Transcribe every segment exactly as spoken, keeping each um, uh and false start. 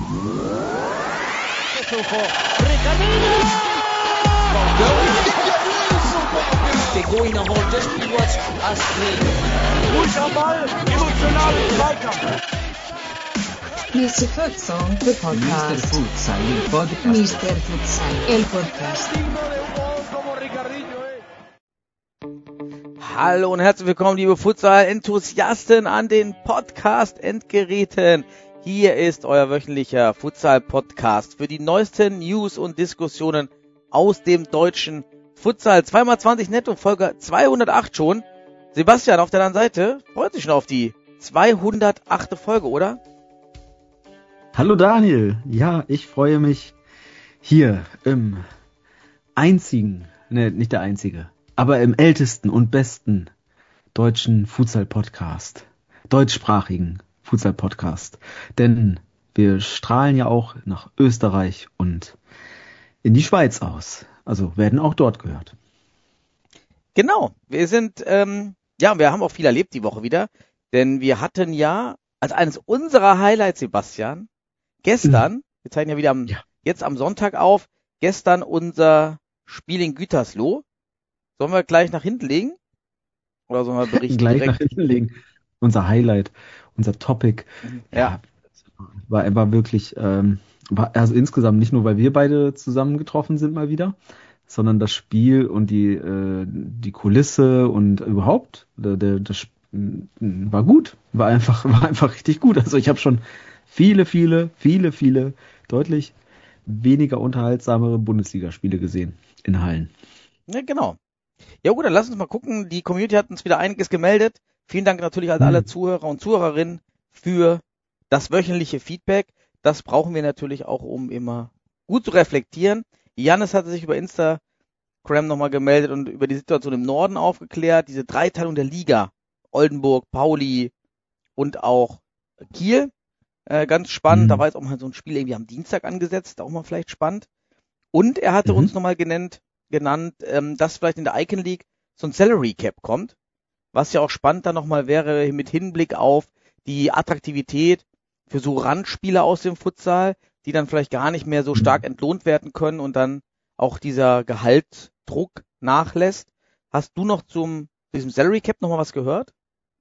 Der going a hold just be watch us play. Ruhig am Ball, emotionalen Zweikampf. mister Futsal, the podcast. mister Futsal, el podcast. mister Futsal, el podcast. Hallo und herzlich willkommen, liebe Futsal-Enthusiasten an den Podcast-Endgeräten. Hier ist euer wöchentlicher Futsal-Podcast für die neuesten News und Diskussionen aus dem deutschen Futsal. zwei mal zwanzig netto, Folge zweihundertacht schon. Sebastian auf der anderen Seite freut sich schon auf die zweihundertachte Folge, oder? Hallo Daniel, ja, ich freue mich hier im einzigen, ne, nicht der einzige, aber im ältesten und besten deutschen Futsal-Podcast, deutschsprachigen Futsal-Podcast, denn wir strahlen ja auch nach Österreich und in die Schweiz aus, also werden auch dort gehört. Genau, wir sind, ähm, ja, wir haben auch viel erlebt die Woche wieder, denn wir hatten ja als eines unserer Highlights, Sebastian, gestern, mhm. wir zeigen ja wieder am, ja. jetzt am Sonntag auf, gestern unser Spiel in Gütersloh. Sollen wir gleich nach hinten legen? Oder sollen wir berichten? Gleich direkt? nach hinten legen. Unser Highlight, unser Topic. Ja. ja war, war wirklich, ähm, war, also insgesamt nicht nur, weil wir beide zusammengetroffen sind mal wieder, sondern das Spiel und die, äh, die Kulisse und überhaupt, der, der, das war gut. War einfach, war einfach richtig gut. Also ich habe schon viele, viele, viele, viele deutlich weniger unterhaltsamere Bundesligaspiele gesehen in Hallen. Ja, genau. Ja gut, dann lass uns mal gucken. Die Community hat uns wieder einiges gemeldet. Vielen Dank natürlich an alle Zuhörer und Zuhörerinnen für das wöchentliche Feedback. Das brauchen wir natürlich auch, um immer gut zu reflektieren. Jannis hatte sich über Instagram nochmal gemeldet und über die Situation im Norden aufgeklärt. Diese Dreiteilung der Liga. Oldenburg, Pauli und auch Kiel. Äh, ganz spannend. Mhm. Da war jetzt auch mal so ein Spiel irgendwie am Dienstag angesetzt. Auch mal vielleicht spannend. Und er hatte mhm. uns nochmal genannt, genannt, ähm, dass vielleicht in der Icon League so ein Salary Cap kommt, was ja auch spannend dann nochmal wäre mit Hinblick auf die Attraktivität für so Randspieler aus dem Futsal, die dann vielleicht gar nicht mehr so stark entlohnt werden können und dann auch dieser Gehaltsdruck nachlässt. Hast du noch zum diesem Salary Cap nochmal was gehört?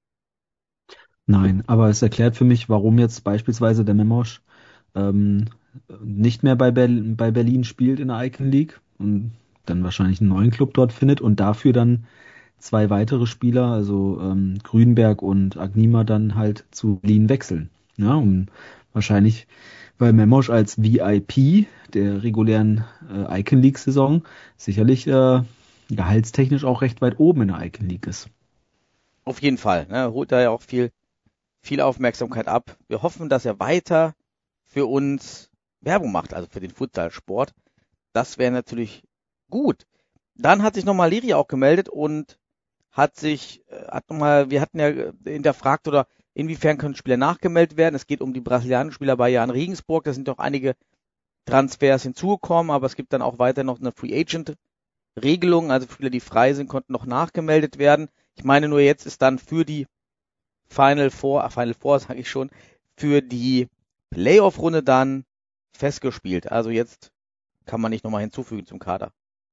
Nein, aber es erklärt für mich, warum jetzt beispielsweise der Memosch ähm, nicht mehr bei, Ber- bei Berlin spielt in der Icon League und dann wahrscheinlich einen neuen Club dort findet und dafür dann zwei weitere Spieler, also ähm, Grünberg und Agnima, dann halt zu Berlin wechseln. Ja, und wahrscheinlich, weil Memosch als V I P der regulären äh, Icon League Saison sicherlich äh, gehaltstechnisch auch recht weit oben in der Icon League ist. Auf jeden Fall, ne, holt da ja auch viel, viel Aufmerksamkeit ab. Wir hoffen, dass er weiter für uns Werbung macht, also für den Futsalsport. Das wäre natürlich gut. Dann hat sich nochmal Liri auch gemeldet und hat sich, hat nochmal, wir hatten ja hinterfragt, oder inwiefern können Spieler nachgemeldet werden. Es geht um die brasilianischen Spieler bei Jan Regensburg. Da sind doch einige Transfers hinzugekommen, aber es gibt dann auch weiter noch eine Free Agent Regelung. Also Spieler, die frei sind, konnten noch nachgemeldet werden. Ich meine nur, jetzt ist dann für die Final Four, äh, Final Four sage ich schon, für die Playoff-Runde dann festgespielt. Also jetzt kann man nicht nochmal hinzufügen zum Kader.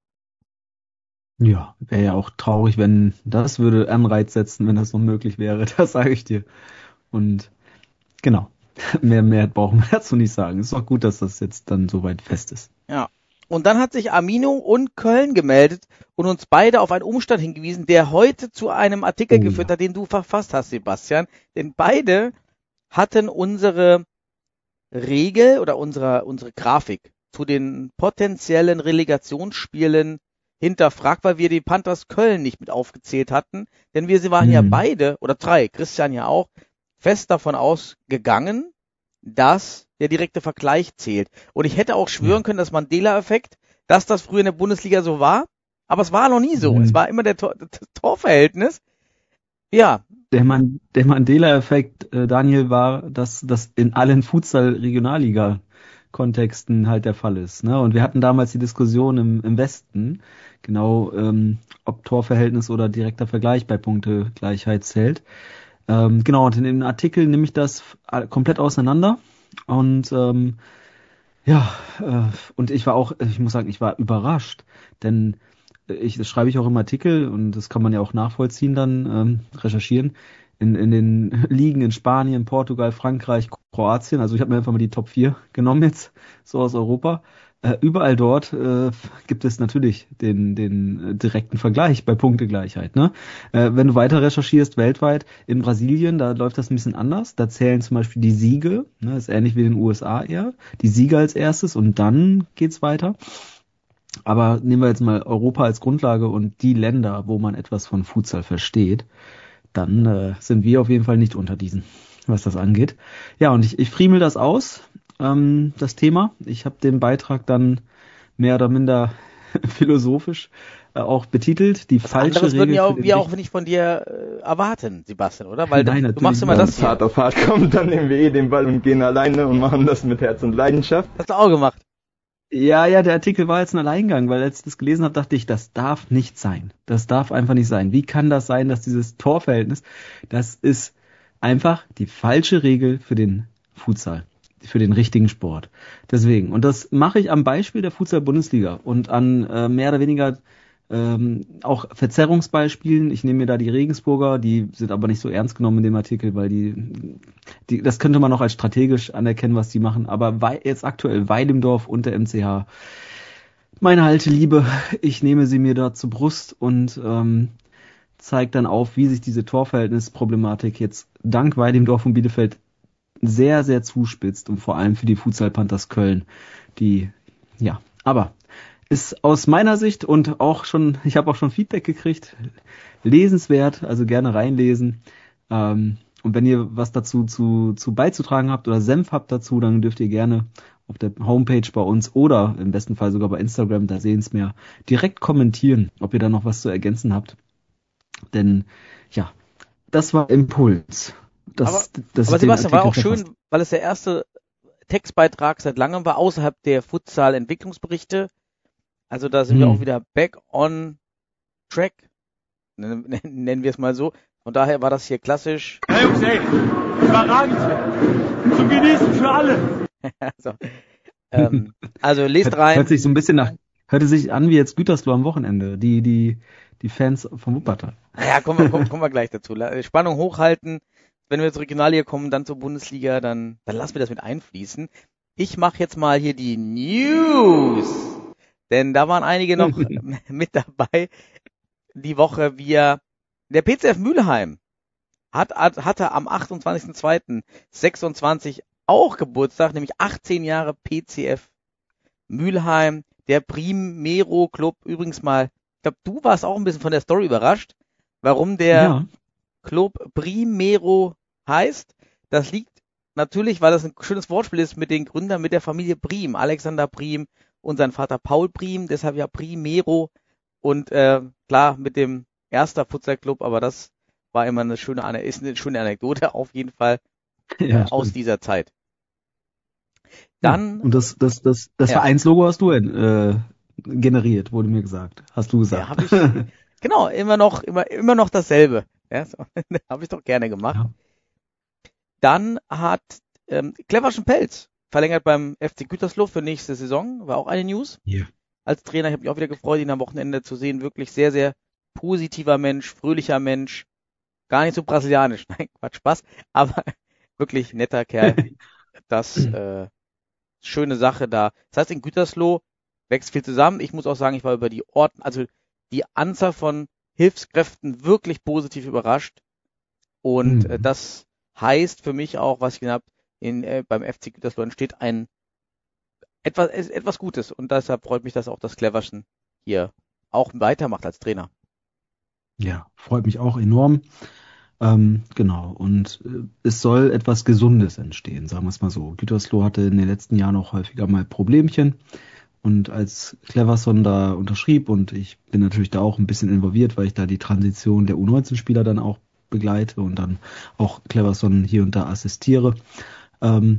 Ja, wäre ja auch traurig, wenn das würde Anreiz setzen, wenn das noch möglich wäre. Das sage ich dir. Und genau, mehr, mehr brauchen wir dazu nicht sagen. Es ist auch gut, dass das jetzt dann soweit fest ist. Ja. Und dann hat sich Amino und Köln gemeldet und uns beide auf einen Umstand hingewiesen, der heute zu einem Artikel Oh, geführt ja. hat, den du verfasst hast, Sebastian. Denn beide hatten unsere Regel oder unsere, unsere Grafik zu den potenziellen Relegationsspielen hinterfragt, weil wir die Panthers Köln nicht mit aufgezählt hatten. Denn wir sie waren Mhm. ja beide, oder drei, Christian ja auch, fest davon ausgegangen, dass der direkte Vergleich zählt. Und ich hätte auch schwören können, dass Mandela-Effekt, dass das früher in der Bundesliga so war, aber es war noch nie so. Mhm. Es war immer der Tor, das Torverhältnis. Ja. Der, Man, der Mandela-Effekt, äh, Daniel, war, dass das in allen Futsal-Regionalliga-Kontexten halt der Fall ist. Ne? Und wir hatten damals die Diskussion im, im Westen, genau, ähm, ob Torverhältnis oder direkter Vergleich bei Punktegleichheit zählt. Ähm, genau, und in dem Artikel nehme ich das komplett auseinander Und ähm, ja, äh, und ich war auch, ich muss sagen, ich war überrascht, denn ich, das schreibe ich auch im Artikel und das kann man ja auch nachvollziehen dann, ähm, recherchieren, in, in den Ligen in Spanien, Portugal, Frankreich, Kroatien, also ich habe mir einfach mal die Top vier genommen jetzt, so aus Europa. Äh, überall dort äh, gibt es natürlich den, den äh, direkten Vergleich bei Punktegleichheit. Ne? Äh, wenn du weiter recherchierst weltweit, in Brasilien, da läuft das ein bisschen anders. Da zählen zum Beispiel die Siege, ne, ist ähnlich wie in den U S A eher, die Siege als erstes und dann geht's weiter. Aber nehmen wir jetzt mal Europa als Grundlage und die Länder, wo man etwas von Futsal versteht, dann äh, sind wir auf jeden Fall nicht unter diesen, was das angeht. Ja, und ich, ich friemel das aus, ähm, das Thema. Ich habe den Beitrag dann mehr oder minder philosophisch äh, auch betitelt. Die Was falsche anderes Regel würden ja für auch, den wir auch richt- nicht von dir äh, erwarten, Sebastian, oder? Weil Nein, du, du natürlich machst immer nicht. das Wenn es hart hier. auf hart kommt, dann nehmen wir eh den Ball und gehen alleine und machen das mit Herz und Leidenschaft. Hast du auch gemacht. Ja, ja, der Artikel war jetzt ein Alleingang, weil als ich das gelesen habe, dachte ich, das darf nicht sein. Das darf einfach nicht sein. Wie kann das sein, dass dieses Torverhältnis, das ist einfach die falsche Regel für den Futsal, für den richtigen Sport. Deswegen, und das mache ich am Beispiel der Futsal-Bundesliga und an äh, mehr oder weniger ähm, auch Verzerrungsbeispielen. Ich nehme mir da die Regensburger, die sind aber nicht so ernst genommen in dem Artikel, weil die, die das könnte man noch als strategisch anerkennen, was die machen. Aber Wei- jetzt aktuell Weidemdorf und der M C H, meine alte Liebe, ich nehme sie mir da zur Brust und ähm, zeige dann auf, wie sich diese Torverhältnisproblematik jetzt dank Weidemdorf und Bielefeld sehr, sehr zuspitzt und vor allem für die Futsal Panthers Köln, die, ja, aber ist aus meiner Sicht und auch schon, ich habe auch schon Feedback gekriegt, lesenswert, also gerne reinlesen. Ähm, und wenn ihr was dazu zu, zu beizutragen habt oder Senf habt dazu, dann dürft ihr gerne auf der Homepage bei uns oder im besten Fall sogar bei Instagram, da sehen es mehr, direkt kommentieren, ob ihr da noch was zu ergänzen habt. Denn ja, das war Impuls. Das, Aber, das aber ist den Sebastian, war Artikel auch schön, verfasst. weil es der erste Textbeitrag seit langem war, außerhalb der Futsal-Entwicklungsberichte. Also da sind wir Hm. auch wieder back on track, nennen, nennen wir es mal so. Von daher war das hier klassisch. Hey Jungs, ey, überragend. Zum Genießen für alle. also, ähm, also lest Hört, rein. hört sich so ein bisschen nach, hörte sich an wie jetzt Gütersloh am Wochenende, die, die, die Fans vom Wuppertal. Naja, kommen wir, kommen, kommen wir gleich dazu. La- Spannung hochhalten. Wenn wir zur Regionalliga kommen, dann zur Bundesliga, dann, dann lassen wir das mit einfließen. Ich mache jetzt mal hier die News. Denn da waren einige noch mit dabei. Die Woche wir, der P C F Mülheim hat, hat, hatte am achtundzwanzigsten zweiten sechsundzwanzig auch Geburtstag, nämlich achtzehn Jahre P C F Mülheim, der Primero Club. Übrigens mal, ich glaube, du warst auch ein bisschen von der Story überrascht, warum der Ja, Club Primero heißt. Das liegt natürlich, weil das ein schönes Wortspiel ist mit den Gründern, mit der Familie Prim, Alexander Prim und sein Vater Paul Prim, deshalb ja Primero und äh, klar mit dem erster Futsal Club, aber das war immer eine schöne, Ane- ist eine schöne Anekdote auf jeden Fall ja, aus stimmt. dieser Zeit. Ja. Dann, Und das, das, das, das Ja. Vereinslogo hast du äh, generiert, wurde mir gesagt. Hast du gesagt. ja, habe ich, genau, immer noch, immer, immer noch dasselbe. Ja, so, habe ich doch gerne gemacht. Ja. Dann hat ähm, Cleverschen Pelz verlängert beim F C Gütersloh für nächste Saison, war auch eine News. Ja. Als Trainer, ich habe mich auch wieder gefreut, ihn am Wochenende zu sehen. Wirklich sehr, sehr positiver Mensch, fröhlicher Mensch, gar nicht so brasilianisch. Nein, Quatsch, Spaß, aber wirklich netter Kerl. Das äh, schöne Sache da. Das heißt, in Gütersloh wächst viel zusammen. Ich muss auch sagen, ich war über die Orten, also die Anzahl von Hilfskräften wirklich positiv überrascht. Und Mhm. äh, das heißt für mich auch, was ich genannt habe, in, äh, beim F C Gütersloh entsteht ein etwas, es- etwas Gutes. Und deshalb freut mich das auch, dass Cleverschen hier auch weitermacht als Trainer. Ja, freut mich auch enorm. Ähm, genau. Und äh, es soll etwas Gesundes entstehen, sagen wir es mal so. Gütersloh hatte in den letzten Jahren auch häufiger mal Problemchen. Und als Cleverson da unterschrieb, und ich bin natürlich da auch ein bisschen involviert, weil ich da die Transition der U neunzehn Spieler dann auch begleite und dann auch Cleverson hier und da assistiere. Ähm,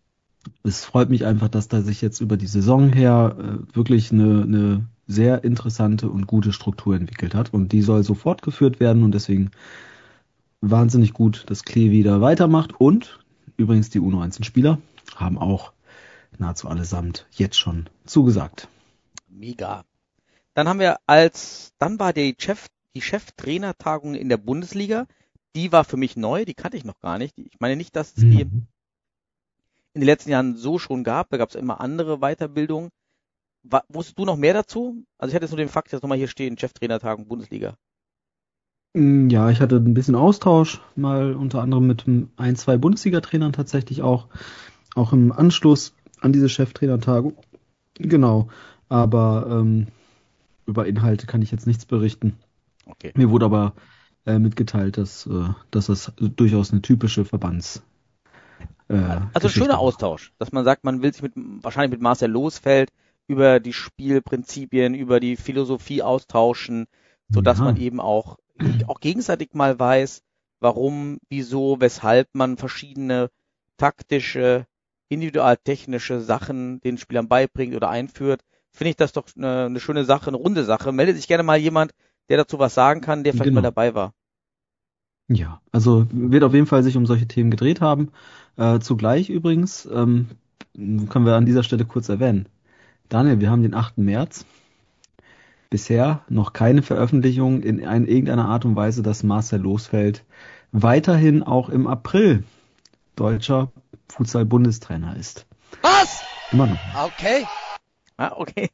es freut mich einfach, dass da sich jetzt über die Saison her äh, wirklich eine, eine sehr interessante und gute Struktur entwickelt hat. Und die soll so fortgeführt werden und deswegen wahnsinnig gut, dass Klee wieder weitermacht und übrigens die U neunzehn Spieler haben auch nahezu allesamt jetzt schon zugesagt. Mega. Dann haben wir als, dann war die Chef, die Cheftrainertagung in der Bundesliga. Die war für mich neu, die kannte ich noch gar nicht. Ich meine nicht, dass es die Mhm. in den letzten Jahren so schon gab. Da gab es immer andere Weiterbildungen. Wa- Wusstest du noch mehr dazu? Also ich hatte jetzt nur den Fakt, dass nochmal hier stehen, Cheftrainertagung Bundesliga. Mm, Ja, ich hatte ein bisschen Austausch, mal unter anderem mit m- ein, zwei Bundesliga-Trainern tatsächlich auch, auch im Anschluss an diese Cheftrainertagung. Genau, aber ähm, über Inhalte kann ich jetzt nichts berichten. Okay. Mir wurde aber äh, mitgeteilt, dass, äh, dass das durchaus eine typische Verbands äh, Also ein Geschichte schöner war. Austausch, dass man sagt, man will sich mit, wahrscheinlich mit Marcel Losfeld über die Spielprinzipien, über die Philosophie austauschen, so dass Ja. man eben auch, auch gegenseitig mal weiß, warum, wieso, weshalb man verschiedene taktische, individualtechnische Sachen den Spielern beibringt oder einführt. Finde ich das doch eine, eine schöne Sache, eine runde Sache. Meldet sich gerne mal jemand, der dazu was sagen kann, der vielleicht Genau. mal dabei war. Ja, also wird auf jeden Fall sich um solche Themen gedreht haben. Äh, zugleich übrigens, ähm, können wir an dieser Stelle kurz erwähnen. Daniel, wir haben den achten März. Bisher noch keine Veröffentlichung in ein, irgendeiner Art und Weise, dass Marcel Losfeld weiterhin auch im April deutscher Futsal-Bundestrainer ist. Was? Immer noch. Okay. Ah, okay.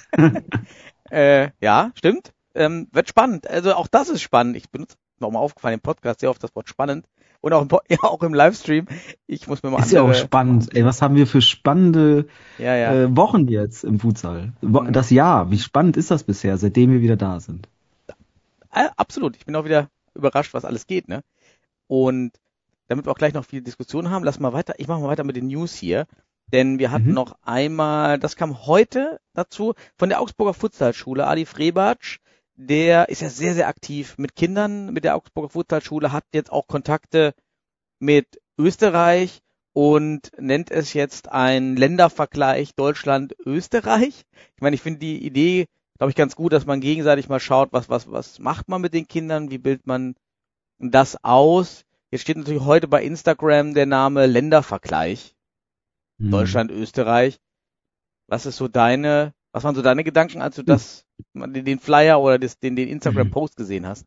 äh, ja, stimmt. Ähm, wird spannend. Also auch das ist spannend. Ich benutze, noch mal aufgefallen, im Podcast sehr oft das Wort spannend. Und auch im, Po- ja, auch im Livestream. Ich muss mir mal Ist ja auch andere... spannend. Ey, was haben wir für spannende Ja, ja. äh, Wochen jetzt im Futsal? Wo- Mhm. Das Jahr, wie spannend ist das bisher, seitdem wir wieder da sind? Äh, absolut. Ich bin auch wieder überrascht, was alles geht, ne? Und damit wir auch gleich noch viele Diskussionen haben, lass mal weiter. Ich mache mal weiter mit den News hier. Denn wir hatten Mhm. noch einmal, das kam heute dazu, von der Augsburger Futsalschule, Adi Frebatsch, der ist ja sehr, sehr aktiv mit Kindern, mit der Augsburger Futsalschule, hat jetzt auch Kontakte mit Österreich und nennt es jetzt ein Ländervergleich Deutschland-Österreich. Ich meine, ich finde die Idee, glaube ich, ganz gut, dass man gegenseitig mal schaut, was, was, was macht man mit den Kindern, wie bildet man das aus. Jetzt steht natürlich heute bei Instagram der Name Ländervergleich. Hm. Deutschland, Österreich. Was ist so deine, was waren so deine Gedanken, als du das, den, den Flyer oder das, den, den Instagram-Post gesehen hast?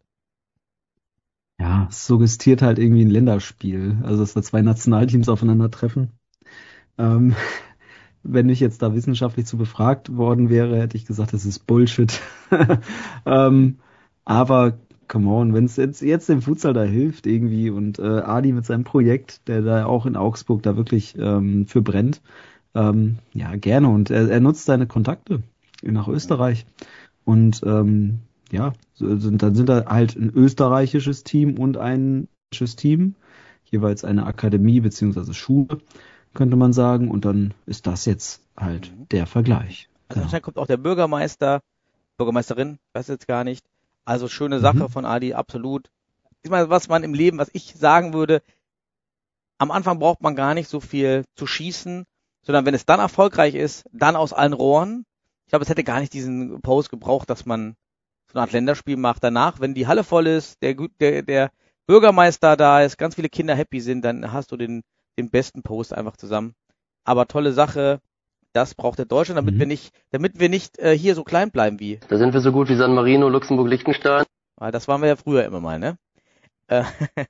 Ja, es suggestiert halt irgendwie ein Länderspiel. Also, dass da zwei Nationalteams aufeinandertreffen. Ähm, wenn ich jetzt da wissenschaftlich zu befragt worden wäre, hätte ich gesagt, das ist Bullshit. ähm, aber, come on, wenn es jetzt, jetzt dem Futsal da hilft irgendwie und äh, Adi mit seinem Projekt, der da auch in Augsburg da wirklich ähm, für brennt, ähm, ja, gerne. Und er, er nutzt seine Kontakte nach Österreich. Und ähm, ja, so sind, dann sind da halt ein österreichisches Team und ein deutsches Team, jeweils eine Akademie beziehungsweise Schule, könnte man sagen. Und dann ist das jetzt halt Mhm. der Vergleich. Also Genau. anscheinend kommt auch der Bürgermeister, Bürgermeisterin, weiß jetzt gar nicht. Also schöne Sache Mhm. von Adi, absolut. Ich meine, was man im Leben, was ich sagen würde, am Anfang braucht man gar nicht so viel zu schießen, sondern wenn es dann erfolgreich ist, dann aus allen Rohren. Ich glaube, es hätte gar nicht diesen Post gebraucht, dass man so eine Art Länderspiel macht. Danach, wenn die Halle voll ist, der, gut- der, der Bürgermeister da ist, ganz viele Kinder happy sind, dann hast du den, den besten Post einfach zusammen. Aber tolle Sache, das braucht der Deutschland, damit Mhm. wir nicht, damit wir nicht äh, hier so klein bleiben wie, Da sind wir so gut wie San Marino, Luxemburg, Liechtenstein. weil das waren wir ja früher immer mal, ne? Äh,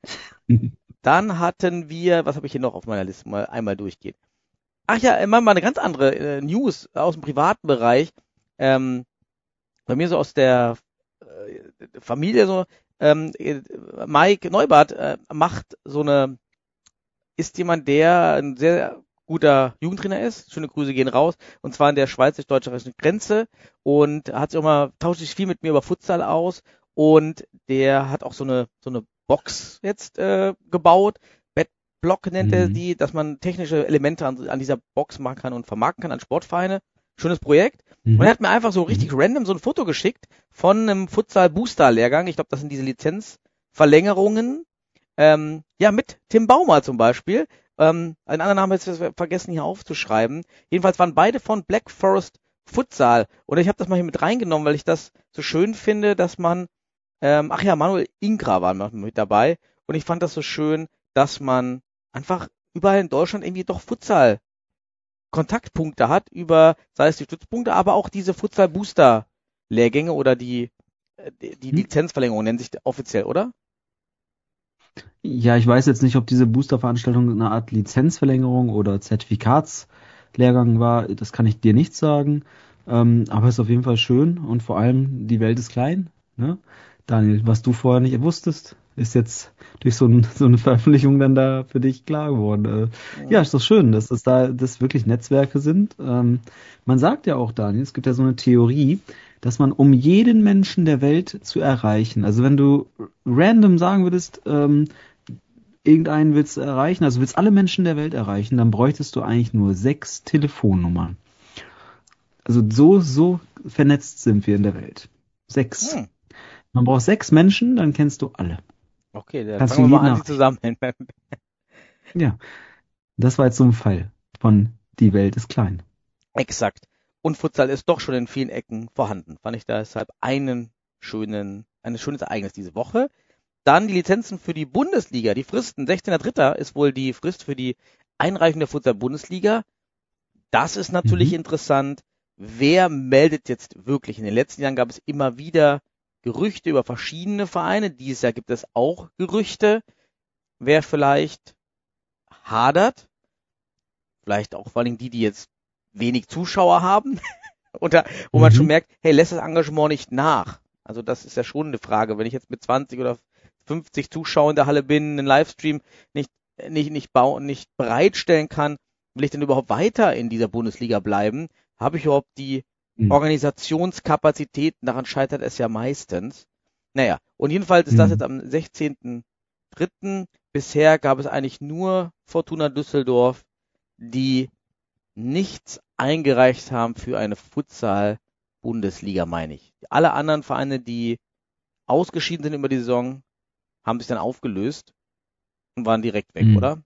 Dann hatten wir, was habe ich hier noch auf meiner Liste, mal einmal durchgehen. Ach ja, äh, mal mal eine ganz andere äh, News aus dem privaten Bereich. Ähm, bei mir so aus der äh, Familie so, ähm, äh, Mike Neubart äh, macht so eine, ist jemand, der ein sehr guter Jugendtrainer ist. Schöne Grüße gehen raus. Und zwar in der schweizerisch-deutschen Grenze. Und hat sich auch mal, tauscht sich viel mit mir über Futsal aus. Und der hat auch so eine, so eine Box jetzt äh, gebaut. Bedblock nennt er Mhm. die, dass man technische Elemente an, an dieser Box machen kann und vermarkten kann an Sportvereine. Schönes Projekt. Mhm. Und er hat mir einfach so richtig random so ein Foto geschickt von einem Futsal-Booster-Lehrgang. Ich glaube, das sind diese Lizenzverlängerungen. Ähm, ja, mit Tim Baumer zum Beispiel. Ähm, einen anderen Namen habe ich jetzt vergessen hier aufzuschreiben. Jedenfalls waren beide von Black Forest Futsal. Und ich habe das mal hier mit reingenommen, weil ich das so schön finde, dass man, ähm, ach ja, Manuel Ingra war noch mit dabei. Und ich fand das so schön, dass man einfach überall in Deutschland irgendwie doch Futsal Kontaktpunkte hat, über, sei es die Stützpunkte, aber auch diese Futsal-Booster-Lehrgänge oder die, die, die Lizenzverlängerung nennt sich offiziell, oder? Ja, ich weiß jetzt nicht, ob diese Booster-Veranstaltung eine Art Lizenzverlängerung oder Zertifikatslehrgang war. Das kann ich dir nicht sagen. Ähm, aber es ist auf jeden Fall schön und vor allem die Welt ist klein. Ne? Daniel, was du vorher nicht wusstest, ist jetzt durch so, ein, so eine Veröffentlichung dann da für dich klar geworden. Äh, ja, ist doch schön, dass das da das wirklich Netzwerke sind. Ähm, man sagt ja auch, Daniel, es gibt ja so eine Theorie, dass man, um jeden Menschen der Welt zu erreichen, also wenn du random sagen würdest, ähm, irgendeinen willst du erreichen, also willst alle Menschen der Welt erreichen, dann bräuchtest du eigentlich nur sechs Telefonnummern. Also so, so vernetzt sind wir in der Welt. Sechs. Hm. Man braucht sechs Menschen, dann kennst du alle. Okay, dann Kannst fangen du wir mal jeden an, sie zusammen. Ja, das war jetzt so ein Fall von die Welt ist klein. Exakt. Und Futsal ist doch schon in vielen Ecken vorhanden. Fand ich da deshalb einen schönen, ein schönes Ereignis diese Woche. Dann die Lizenzen für die Bundesliga, die Fristen. sechzehnter dritter ist wohl die Frist für die Einreichung der Futsal-Bundesliga. Das ist natürlich Mhm. interessant. Wer meldet jetzt wirklich? In den letzten Jahren gab es immer wieder Gerüchte über verschiedene Vereine. Dieses Jahr gibt es auch Gerüchte. Wer vielleicht hadert, vielleicht auch vor allem die, die jetzt wenig Zuschauer haben, oder wo man Mhm. schon merkt, hey, lässt das Engagement nicht nach? Also das ist ja schon eine Frage. Wenn ich jetzt mit zwanzig oder fünfzig Zuschauern in der Halle bin, einen Livestream nicht, nicht, nicht bauen, nicht bereitstellen kann, will ich denn überhaupt weiter in dieser Bundesliga bleiben? Habe ich überhaupt die Mhm. Organisationskapazitäten? Daran scheitert es ja meistens. Naja, und jedenfalls ist das Mhm. jetzt am sechzehnten dritten Bisher gab es eigentlich nur Fortuna Düsseldorf, die nichts eingereicht haben für eine Futsal-Bundesliga, meine ich. Alle anderen Vereine, die ausgeschieden sind über die Saison, haben sich dann aufgelöst und waren direkt weg, Mhm. oder?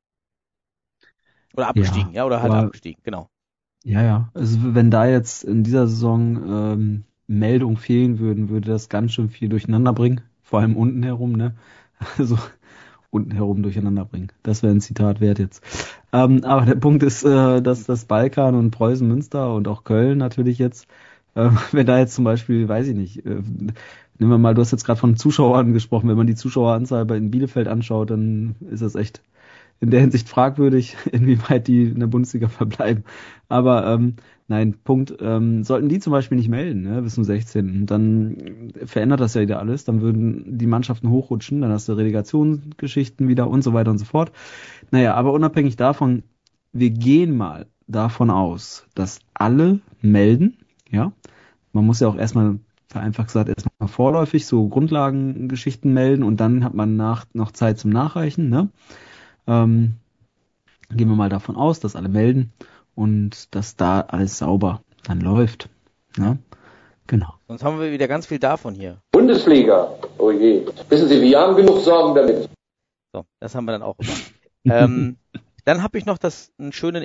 Oder abgestiegen, ja, Ja, oder halt aber abgestiegen, genau. ja, ja. Also wenn da jetzt in dieser Saison ähm, Meldungen fehlen würden, würde das ganz schön viel durcheinander bringen. Vor allem unten herum, ne? Also unten herum durcheinander bringen. Das wäre ein Zitat wert jetzt. Ähm, aber der Punkt ist, äh, dass das Balkan und Preußen Münster und auch Köln natürlich jetzt, äh, wenn da jetzt zum Beispiel, weiß ich nicht, äh, nehmen wir mal, du hast jetzt gerade von Zuschauern gesprochen, wenn man die Zuschaueranzahl bei in Bielefeld anschaut, dann ist das echt in der Hinsicht fragwürdig, inwieweit die in der Bundesliga verbleiben. Aber ähm, nein, Punkt, ähm, sollten die zum Beispiel nicht melden, ne, bis zum sechzehnten dann verändert das ja wieder alles, dann würden die Mannschaften hochrutschen, dann hast du Relegationsgeschichten wieder und so weiter und so fort. Naja, aber unabhängig davon, wir gehen mal davon aus, dass alle melden, ja. Man muss ja auch erstmal, vereinfacht gesagt, erstmal vorläufig so Grundlagengeschichten melden und dann hat man nach, noch Zeit zum Nachreichen, ne? Ähm, gehen wir mal davon aus, dass alle melden und dass da alles sauber dann läuft. Ne? Genau. Sonst haben wir wieder ganz viel davon hier. Bundesliga, oh je. Wissen Sie, wir haben genug Sorgen damit. So, das haben wir dann auch immer. ähm, dann habe ich noch das einen schönen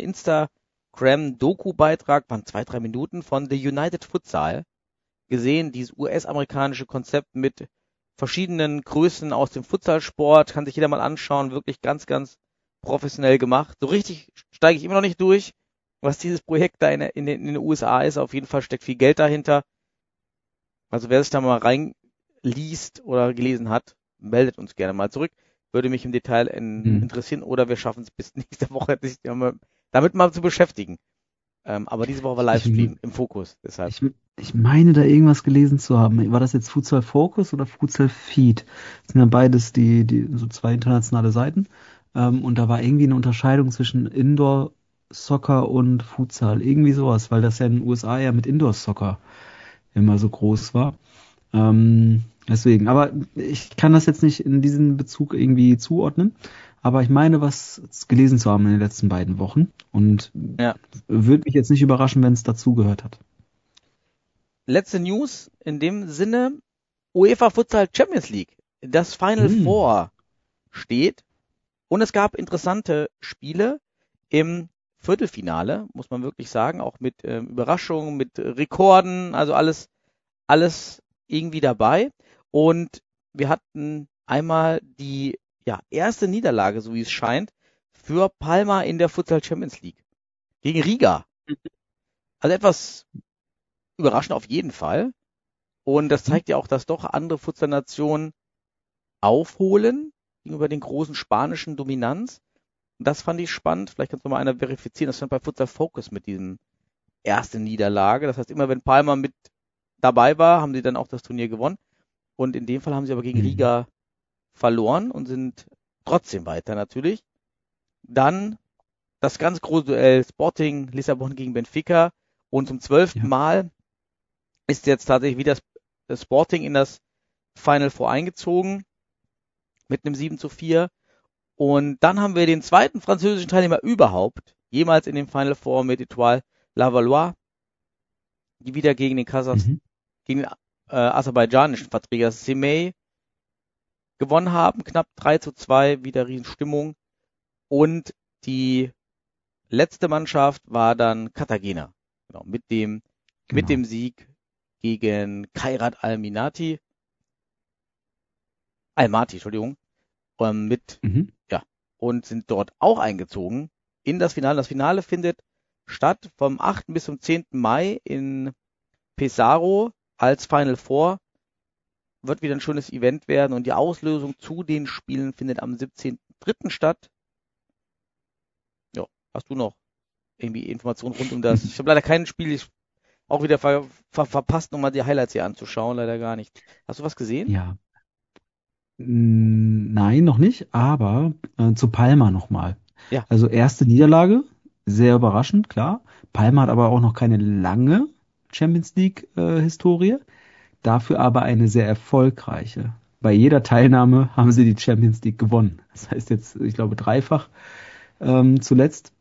Instagram-Doku-Beitrag, waren zwei, drei Minuten, von The United Futsal gesehen, dieses U S-amerikanische Konzept mit verschiedenen Größen aus dem Futsalsport, kann sich jeder mal anschauen, wirklich ganz, ganz professionell gemacht. So richtig steige ich immer noch nicht durch, was dieses Projekt da in, in, in den U S A ist. Auf jeden Fall steckt viel Geld dahinter. Also wer sich da mal reinliest oder gelesen hat, meldet uns gerne mal zurück. Würde mich im Detail in, Hm. interessieren oder wir schaffen es bis nächste Woche, sich damit mal zu beschäftigen. Ähm, aber diese Woche war Livestream im Fokus, deshalb. Ich, ich meine, da irgendwas gelesen zu haben. War das jetzt Futsal Focus oder Futsal Feed? Das sind ja beides die, die so zwei internationale Seiten. Ähm, und da war irgendwie eine Unterscheidung zwischen Indoor Soccer und Futsal. Irgendwie sowas, weil das ja in den U S A ja mit Indoor Soccer immer so groß war. Ähm, deswegen, aber ich kann das jetzt nicht in diesem Bezug irgendwie zuordnen. Aber ich meine, was gelesen zu haben in den letzten beiden Wochen. Und Ja. würde mich jetzt nicht überraschen, wenn es dazugehört hat. Letzte News in dem Sinne, UEFA Futsal Champions League. Das Final Hm. Four steht und es gab interessante Spiele im Viertelfinale, muss man wirklich sagen, auch mit ähm, Überraschungen, mit äh, Rekorden, also alles, alles irgendwie dabei. Und wir hatten einmal die ja, erste Niederlage, so wie es scheint, für Palma in der Futsal Champions League. Gegen Riga. Also etwas überraschend auf jeden Fall. Und das zeigt ja auch, dass doch andere Futsal-Nationen aufholen gegenüber den großen spanischen Dominanz. Und das fand ich spannend. Vielleicht kannst du mal einer verifizieren. Das stand bei Futsal Focus mit diesem ersten Niederlage. Das heißt, immer wenn Palma mit dabei war, haben sie dann auch das Turnier gewonnen. Und in dem Fall haben sie aber gegen Riga verloren und sind trotzdem weiter natürlich. Dann das ganz große Duell Sporting Lissabon gegen Benfica. Und zum zwölften ja. Mal ist jetzt tatsächlich wieder das Sporting in das Final Four eingezogen mit einem sieben zu vier. Und dann haben wir den zweiten französischen Teilnehmer überhaupt, jemals in dem Final Four mit Etoile Lavallois, die wieder gegen den Kasachs, mhm. gegen den äh, aserbaidschanischen Vertreter Semey gewonnen haben. Knapp drei zu zwei, wieder Riesenstimmung. Und die letzte Mannschaft war dann Cartagena. Genau, mit dem, genau. mit dem Sieg gegen Kairat Almaty. Almaty, Entschuldigung. Ähm, mit, mhm. ja, und sind dort auch eingezogen in das Finale. Das Finale findet statt vom achten bis zum zehnten Mai in Pesaro als Final Four. Wird wieder ein schönes Event werden und die Auslösung zu den Spielen findet am siebzehnten dritten statt. Ja, hast du noch irgendwie Informationen rund um das? Ich habe leider kein Spiel, ich auch wieder ver, ver, verpasst, nochmal die Highlights hier anzuschauen, leider gar nicht. Hast du was gesehen? Ja. Nein, noch nicht, aber äh, zu Palma nochmal. Ja. Also erste Niederlage, sehr überraschend, klar. Palma hat aber auch noch keine lange Champions League äh, Historie, dafür aber eine sehr erfolgreiche. Bei jeder Teilnahme haben sie die Champions League gewonnen. Das heißt jetzt, ich glaube, dreifach ähm, zuletzt.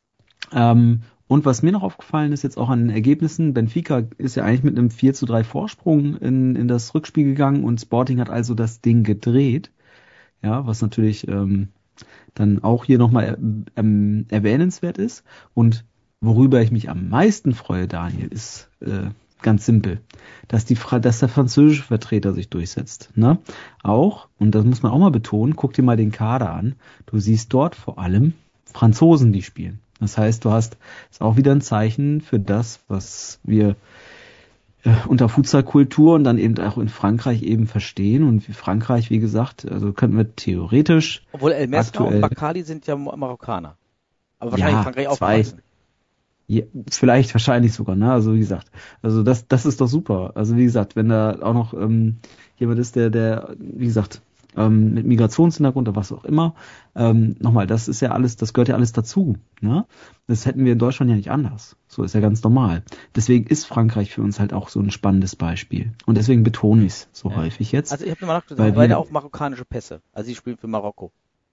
Ähm, und was mir noch aufgefallen ist, jetzt auch an den Ergebnissen, Benfica ist ja eigentlich mit einem vier zu drei Vorsprung in, in das Rückspiel gegangen und Sporting hat also das Ding gedreht. Ja, was natürlich ähm, dann auch hier nochmal ähm, erwähnenswert ist. Und worüber ich mich am meisten freue, Daniel, ist äh, ganz simpel, dass die dass der französische Vertreter sich durchsetzt. Ne? Auch, und das muss man auch mal betonen, guck dir mal den Kader an, du siehst dort vor allem Franzosen, die spielen. Das heißt, du hast, ist auch wieder ein Zeichen für das, was wir äh, unter Futsalkultur und dann eben auch in Frankreich eben verstehen. Und wie Frankreich, wie gesagt, also könnten wir theoretisch. Obwohl El Mesra und Bakali sind ja Marokkaner. Aber wahrscheinlich ja, in Frankreich auch zwei. Ja, vielleicht, wahrscheinlich sogar, ne? Also wie gesagt, also das, das ist doch super. Also wie gesagt, wenn da auch noch ähm, jemand ist, der, der, wie gesagt, ähm, mit Migrationshintergrund oder was auch immer, ähm, nochmal, das ist ja alles, das gehört ja alles dazu, ne? Das hätten wir in Deutschland ja nicht anders. So ist ja ganz normal. Deswegen ist Frankreich für uns halt auch so ein spannendes Beispiel. Und deswegen betone ich es so ja. häufig jetzt. Also ich habe mal nachgedacht, weil beide auch marokkanische Pässe. Also sie spielen für Marokko.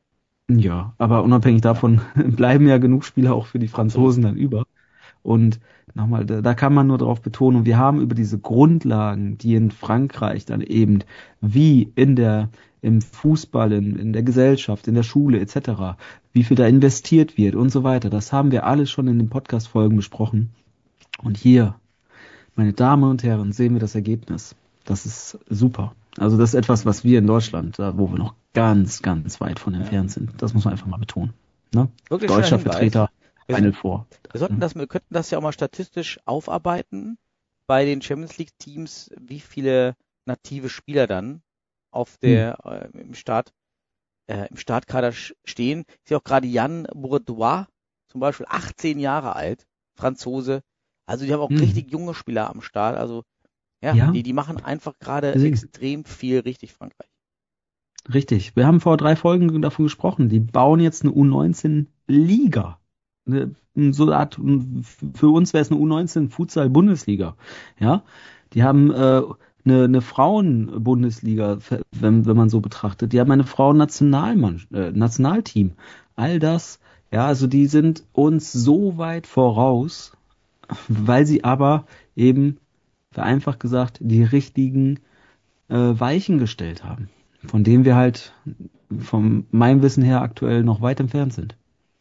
Ja, aber unabhängig davon bleiben ja genug Spieler auch für die Franzosen dann über. Und nochmal, da, da kann man nur darauf betonen, und wir haben über diese Grundlagen, die in Frankreich dann eben wie in der im Fußball, in, in der Gesellschaft, in der Schule et cetera, wie viel da investiert wird und so weiter, das haben wir alles schon in den Podcast-Folgen besprochen. Und hier, meine Damen und Herren, sehen wir das Ergebnis. Das ist super. Also das ist etwas, was wir in Deutschland, da wo wir noch ganz, ganz weit von entfernt sind. Das muss man einfach mal betonen. Ne? Wirklich Deutscher Vertreter. Wir, sind, vor. wir, sollten das, wir könnten das ja auch mal statistisch aufarbeiten bei den Champions League Teams, wie viele native Spieler dann auf der hm. äh, im Start äh, im Startkader stehen. Ich sehe auch gerade Yann Bourdois, zum Beispiel achtzehn Jahre alt, Franzose. Also die haben auch hm. richtig junge Spieler am Start. Also ja, ja. Die, die machen einfach gerade extrem viel richtig, Frankreich. Richtig. Wir haben vor drei Folgen davon gesprochen. Die bauen jetzt eine U neunzehn Liga. Eine, so eine Art, für uns wäre es eine U neunzehn Futsal-Bundesliga. Ja, die haben äh, eine, eine Frauen-Bundesliga, wenn, wenn man so betrachtet. Die haben eine Frauen-Nationalteam. All das, ja, also die sind uns so weit voraus, weil sie aber eben, vereinfacht gesagt, die richtigen äh, Weichen gestellt haben, von denen wir halt von meinem Wissen her aktuell noch weit entfernt sind.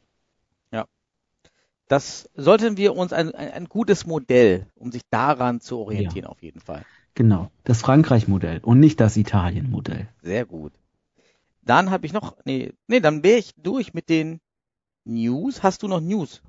Das sollten wir uns ein, ein, ein gutes Modell, um sich daran zu orientieren, ja. Auf jeden Fall. Genau, das Frankreich-Modell und nicht das Italien-Modell. Sehr gut. Dann habe ich noch, nee, nee, dann wäre ich durch mit den News. Hast du noch News?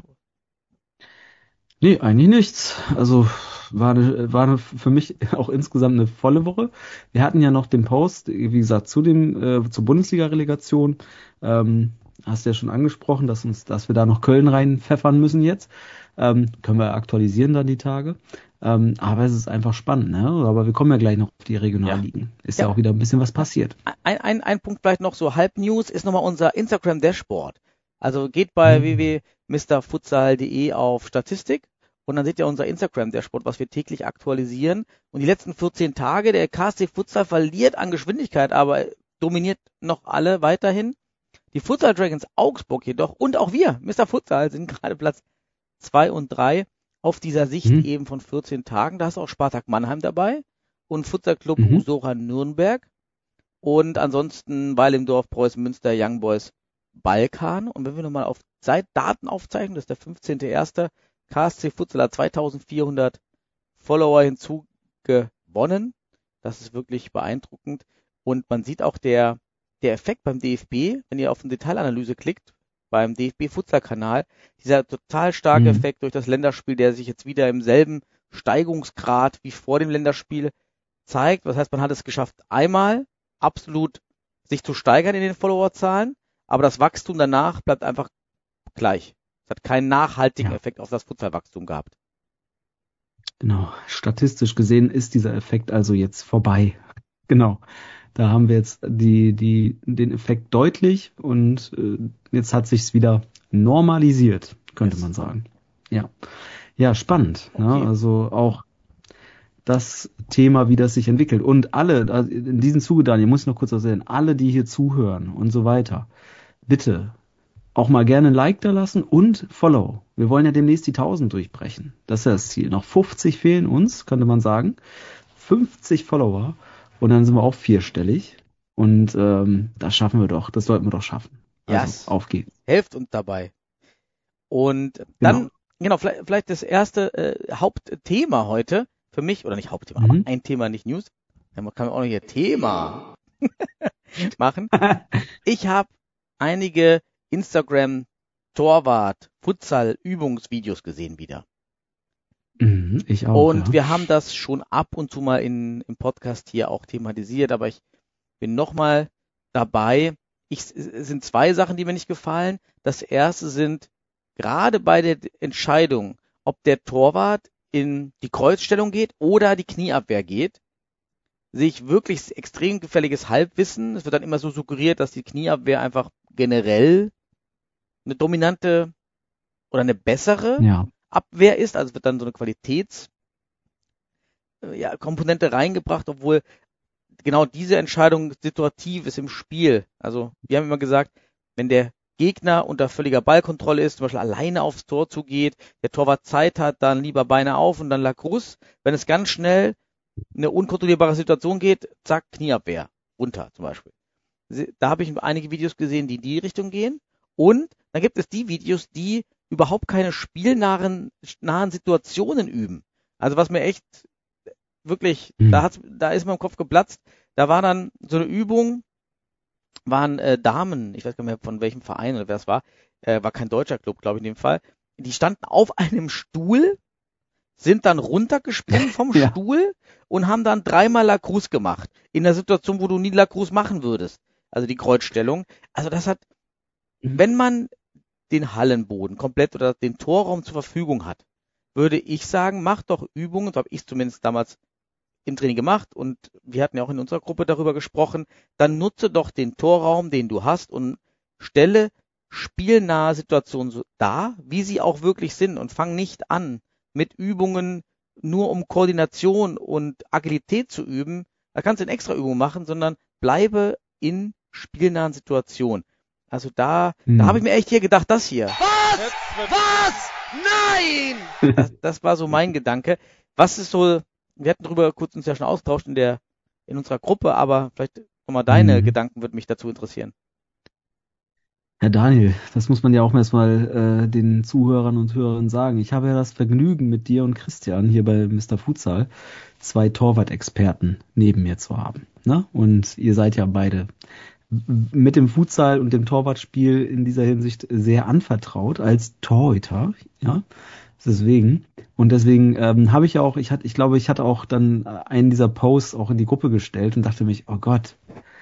Nee, eigentlich nichts. Also war eine, war eine, für mich auch insgesamt eine volle Woche. Wir hatten ja noch den Post, wie gesagt, zu dem äh, zur Bundesliga-Relegation. Ähm, hast du ja schon angesprochen, dass uns, dass wir da noch Köln reinpfeffern müssen jetzt. Ähm, können wir aktualisieren dann die Tage. Ähm, aber es ist einfach spannend, ne? Aber wir kommen ja gleich noch auf die Regionalligen. Ja. Ist ja. ja auch wieder ein bisschen was passiert. Ein, ein, ein Punkt vielleicht noch so halb News ist nochmal unser Instagram-Dashboard. Also geht bei mhm. w w w punkt mister futsal punkt de auf Statistik und dann seht ihr unser Instagram-Dashboard, was wir täglich aktualisieren. Und die letzten vierzehn Tage, der K S C Futsal verliert an Geschwindigkeit, aber dominiert noch alle weiterhin. Die Futsal Dragons Augsburg jedoch und auch wir, Mister Futsal, sind gerade Platz zwei und drei auf dieser Sicht mhm. eben von vierzehn Tagen. Da ist auch Spartak Mannheim dabei und Futsal Club mhm. Usora Nürnberg und ansonsten Weil im Dorf, Preußen Münster, Young Boys, Balkan. Und wenn wir nochmal auf Zeitdaten aufzeichnen, das ist der fünfzehnter erste K S C Futsal hat zweitausendvierhundert Follower hinzugewonnen. Das ist wirklich beeindruckend. Und man sieht auch der, der Effekt beim D F B, wenn ihr auf eine Detailanalyse klickt, beim D F B-Futsal-Kanal, dieser total starke mhm. Effekt durch das Länderspiel, der sich jetzt wieder im selben Steigungsgrad wie vor dem Länderspiel zeigt. Das heißt, man hat es geschafft, einmal absolut sich zu steigern in den Followerzahlen, aber das Wachstum danach bleibt einfach gleich. Es hat keinen nachhaltigen ja. Effekt auf das Futsalwachstum gehabt. Genau, statistisch gesehen ist dieser Effekt also jetzt vorbei. Genau. Da haben wir jetzt die, die, den Effekt deutlich und äh, jetzt hat sich's wieder normalisiert, könnte yes. man sagen. Ja, ja, spannend. Okay. Ne? Also auch das Thema, wie das sich entwickelt. Und alle, also in diesem Zuge, Daniel, muss ich noch kurz erzählen, alle, die hier zuhören und so weiter, bitte auch mal gerne ein Like da lassen und Follow. Wir wollen ja demnächst die tausend durchbrechen. Das ist ja das Ziel. Noch fünfzig fehlen uns, könnte man sagen. fünfzig Follower. Und dann sind wir auch vierstellig. Und ähm, das schaffen wir doch. Das sollten wir doch schaffen. Also, yes. auf geht's. Helft uns dabei. Und dann, genau, genau vielleicht, vielleicht das erste äh, Hauptthema heute für mich, oder nicht Hauptthema, mhm. aber ein Thema, nicht News. Dann kann man auch noch hier Thema machen. Ich habe einige Instagram-Torwart-Futsal-Übungsvideos gesehen wieder. Mhm, ich auch. Und ja. wir haben das schon ab und zu mal in, im Podcast hier auch thematisiert, aber ich bin nochmal dabei. Ich, es sind zwei Sachen, die mir nicht gefallen. Das erste sind gerade bei der Entscheidung, ob der Torwart in die Kreuzstellung geht oder die Knieabwehr geht, sehe ich wirklich extrem gefährliches Halbwissen. Es wird dann immer so suggeriert, dass die Knieabwehr einfach generell eine dominante oder eine bessere ja. Abwehr ist, also wird dann so eine Qualitätskomponente ja, Komponente reingebracht, obwohl genau diese Entscheidung situativ ist im Spiel. Also wir haben immer gesagt, wenn der Gegner unter völliger Ballkontrolle ist, zum Beispiel alleine aufs Tor zugeht, der Torwart Zeit hat, dann lieber Beine auf und dann Lacrosse. Wenn es ganz schnell eine unkontrollierbare Situation geht, zack, Knieabwehr, runter zum Beispiel. Da habe ich einige Videos gesehen, die in die Richtung gehen. Und dann gibt es die Videos, die überhaupt keine spielnahen nahen Situationen üben. Also was mir echt wirklich, mhm. da hat, da ist mir im Kopf geplatzt. Da war dann so eine Übung, waren äh, Damen, ich weiß gar nicht mehr von welchem Verein oder wer es war, äh, war kein deutscher Club, glaube ich in dem Fall. Die standen auf einem Stuhl, sind dann runtergesprungen vom ja. Stuhl und haben dann dreimal Lacrosse gemacht. In der Situation, wo du nie Lacrosse machen würdest. Also die Kreuzstellung. Also das hat, mhm. wenn man den Hallenboden komplett oder den Torraum zur Verfügung hat, würde ich sagen, mach doch Übungen, so habe ich zumindest damals im Training gemacht und wir hatten ja auch in unserer Gruppe darüber gesprochen, dann nutze doch den Torraum, den du hast und stelle spielnahe Situationen so dar, wie sie auch wirklich sind und fang nicht an mit Übungen nur um Koordination und Agilität zu üben. Da kannst du eine extra Übung machen, sondern bleibe in spielnahen Situationen. Also da, hm. da habe ich mir echt hier gedacht, das hier. Was? Was? Nein! Das, das war so mein Gedanke. Was ist so, wir hatten darüber kurz uns ja schon austauscht in der, in unserer Gruppe, aber vielleicht nochmal deine hm. Gedanken würde mich dazu interessieren. Herr Daniel, das muss man ja auch erstmal äh, den Zuhörern und Hörern sagen. Ich habe ja das Vergnügen, mit dir und Christian hier bei Mister Futsal zwei Torwart-Experten neben mir zu haben. Ne? Und ihr seid ja beide mit dem Futsal und dem Torwartspiel in dieser Hinsicht sehr anvertraut als Torhüter, ja. Deswegen. Und deswegen ähm, habe ich ja auch, ich hatte, ich glaube, ich hatte auch dann einen dieser Posts auch in die Gruppe gestellt und dachte mich, oh Gott,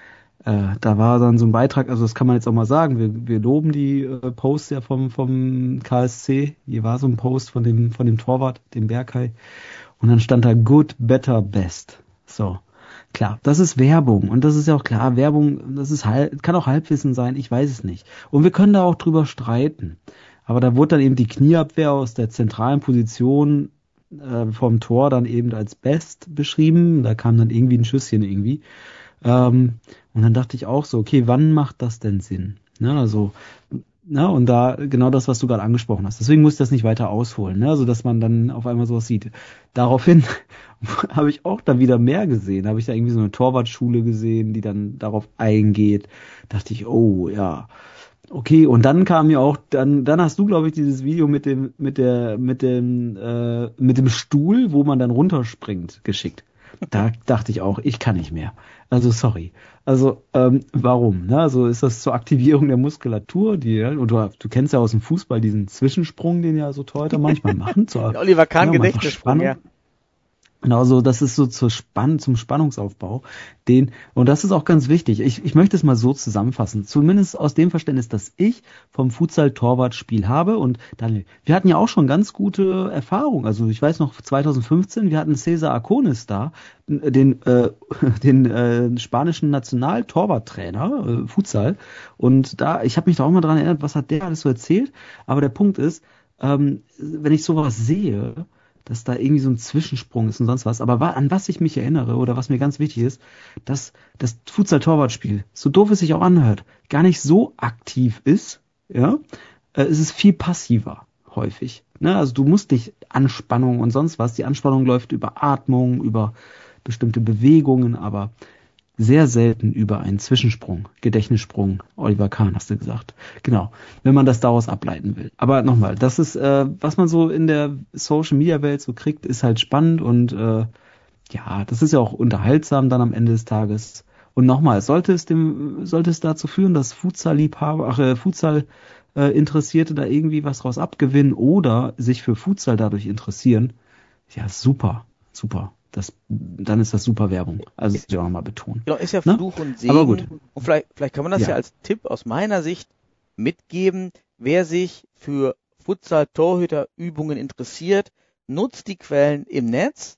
äh, da war dann so ein Beitrag, also das kann man jetzt auch mal sagen, wir, wir loben die äh, Posts ja vom, vom K S C. Hier war so ein Post von dem, von dem Torwart, dem Berkay. Und dann stand da good, better, best. So. Klar, das ist Werbung und das ist ja auch klar, Werbung, das ist halb, kann auch Halbwissen sein, ich weiß es nicht. Und wir können da auch drüber streiten. Aber da wurde dann eben die Knieabwehr aus der zentralen Position äh, vom Tor dann eben als best beschrieben. Da kam dann irgendwie ein Schüsschen irgendwie. Ähm, und dann dachte ich auch so, okay, wann macht das denn Sinn? Ne, also, na, und da genau das, was du gerade angesprochen hast. Deswegen muss ich das nicht weiter ausholen, ne, so dass man dann auf einmal sowas sieht. Daraufhin habe ich auch dann wieder mehr gesehen. Habe ich da irgendwie so eine Torwartschule gesehen, die dann darauf eingeht. Dachte ich, oh ja, okay. Und dann kam ja auch, dann dann hast du, glaube ich, dieses Video mit dem mit der mit dem äh, mit dem Stuhl, wo man dann runterspringt, geschickt. Da dachte ich auch, ich kann nicht mehr. Also sorry. Also ähm, warum? Ne? Also ist das zur Aktivierung der Muskulatur, die und du, du kennst ja aus dem Fußball diesen Zwischensprung, den ja so Torhüter manchmal machen. Zur, Oliver Kahn ja, Gedächtnissprung, ja. Genau, so das ist so zur Spann, zum Spannungsaufbau. Den und das ist auch ganz wichtig. Ich, ich möchte es mal so zusammenfassen, zumindest aus dem Verständnis, dass ich vom Futsal-Torwartspiel habe. Und Daniel, wir hatten ja auch schon ganz gute Erfahrungen. Also ich weiß noch zwanzig fünfzehn, wir hatten Cesar Aconis da, den äh, den äh, spanischen National-Torwarttrainer äh, Futsal. Und da, ich habe mich da auch mal dran erinnert, was hat der alles so erzählt. Aber der Punkt ist, ähm, wenn ich sowas sehe, dass da irgendwie so ein Zwischensprung ist und sonst was. Aber an was ich mich erinnere oder was mir ganz wichtig ist, dass das Futsal-Torwartspiel, so doof es sich auch anhört, gar nicht so aktiv ist, ja, äh, es ist viel passiver häufig. Ne? Also du musst dich Anspannung und sonst was, die Anspannung läuft über Atmung, über bestimmte Bewegungen, aber sehr selten über einen Zwischensprung, Gedächtnissprung, Oliver Kahn hast du gesagt. Genau, wenn man das daraus ableiten will. Aber nochmal, das ist, äh, was man so in der Social-Media-Welt so kriegt, ist halt spannend und äh, ja, das ist ja auch unterhaltsam dann am Ende des Tages. Und nochmal, sollte es dem, sollte es dazu führen, dass Futsal-Liebhaber, ach, äh, Futsal-Interessierte da irgendwie was draus abgewinnen oder sich für Futsal dadurch interessieren, ja, super, super. Das, dann ist das super Werbung. Also das will ich auch nochmal betonen. Genau, ist ja Ne? Fluch und Segen. Aber gut. Und vielleicht, vielleicht kann man das ja. ja als Tipp aus meiner Sicht mitgeben. Wer sich für Futsal-Torhüter-Übungen interessiert, nutzt die Quellen im Netz,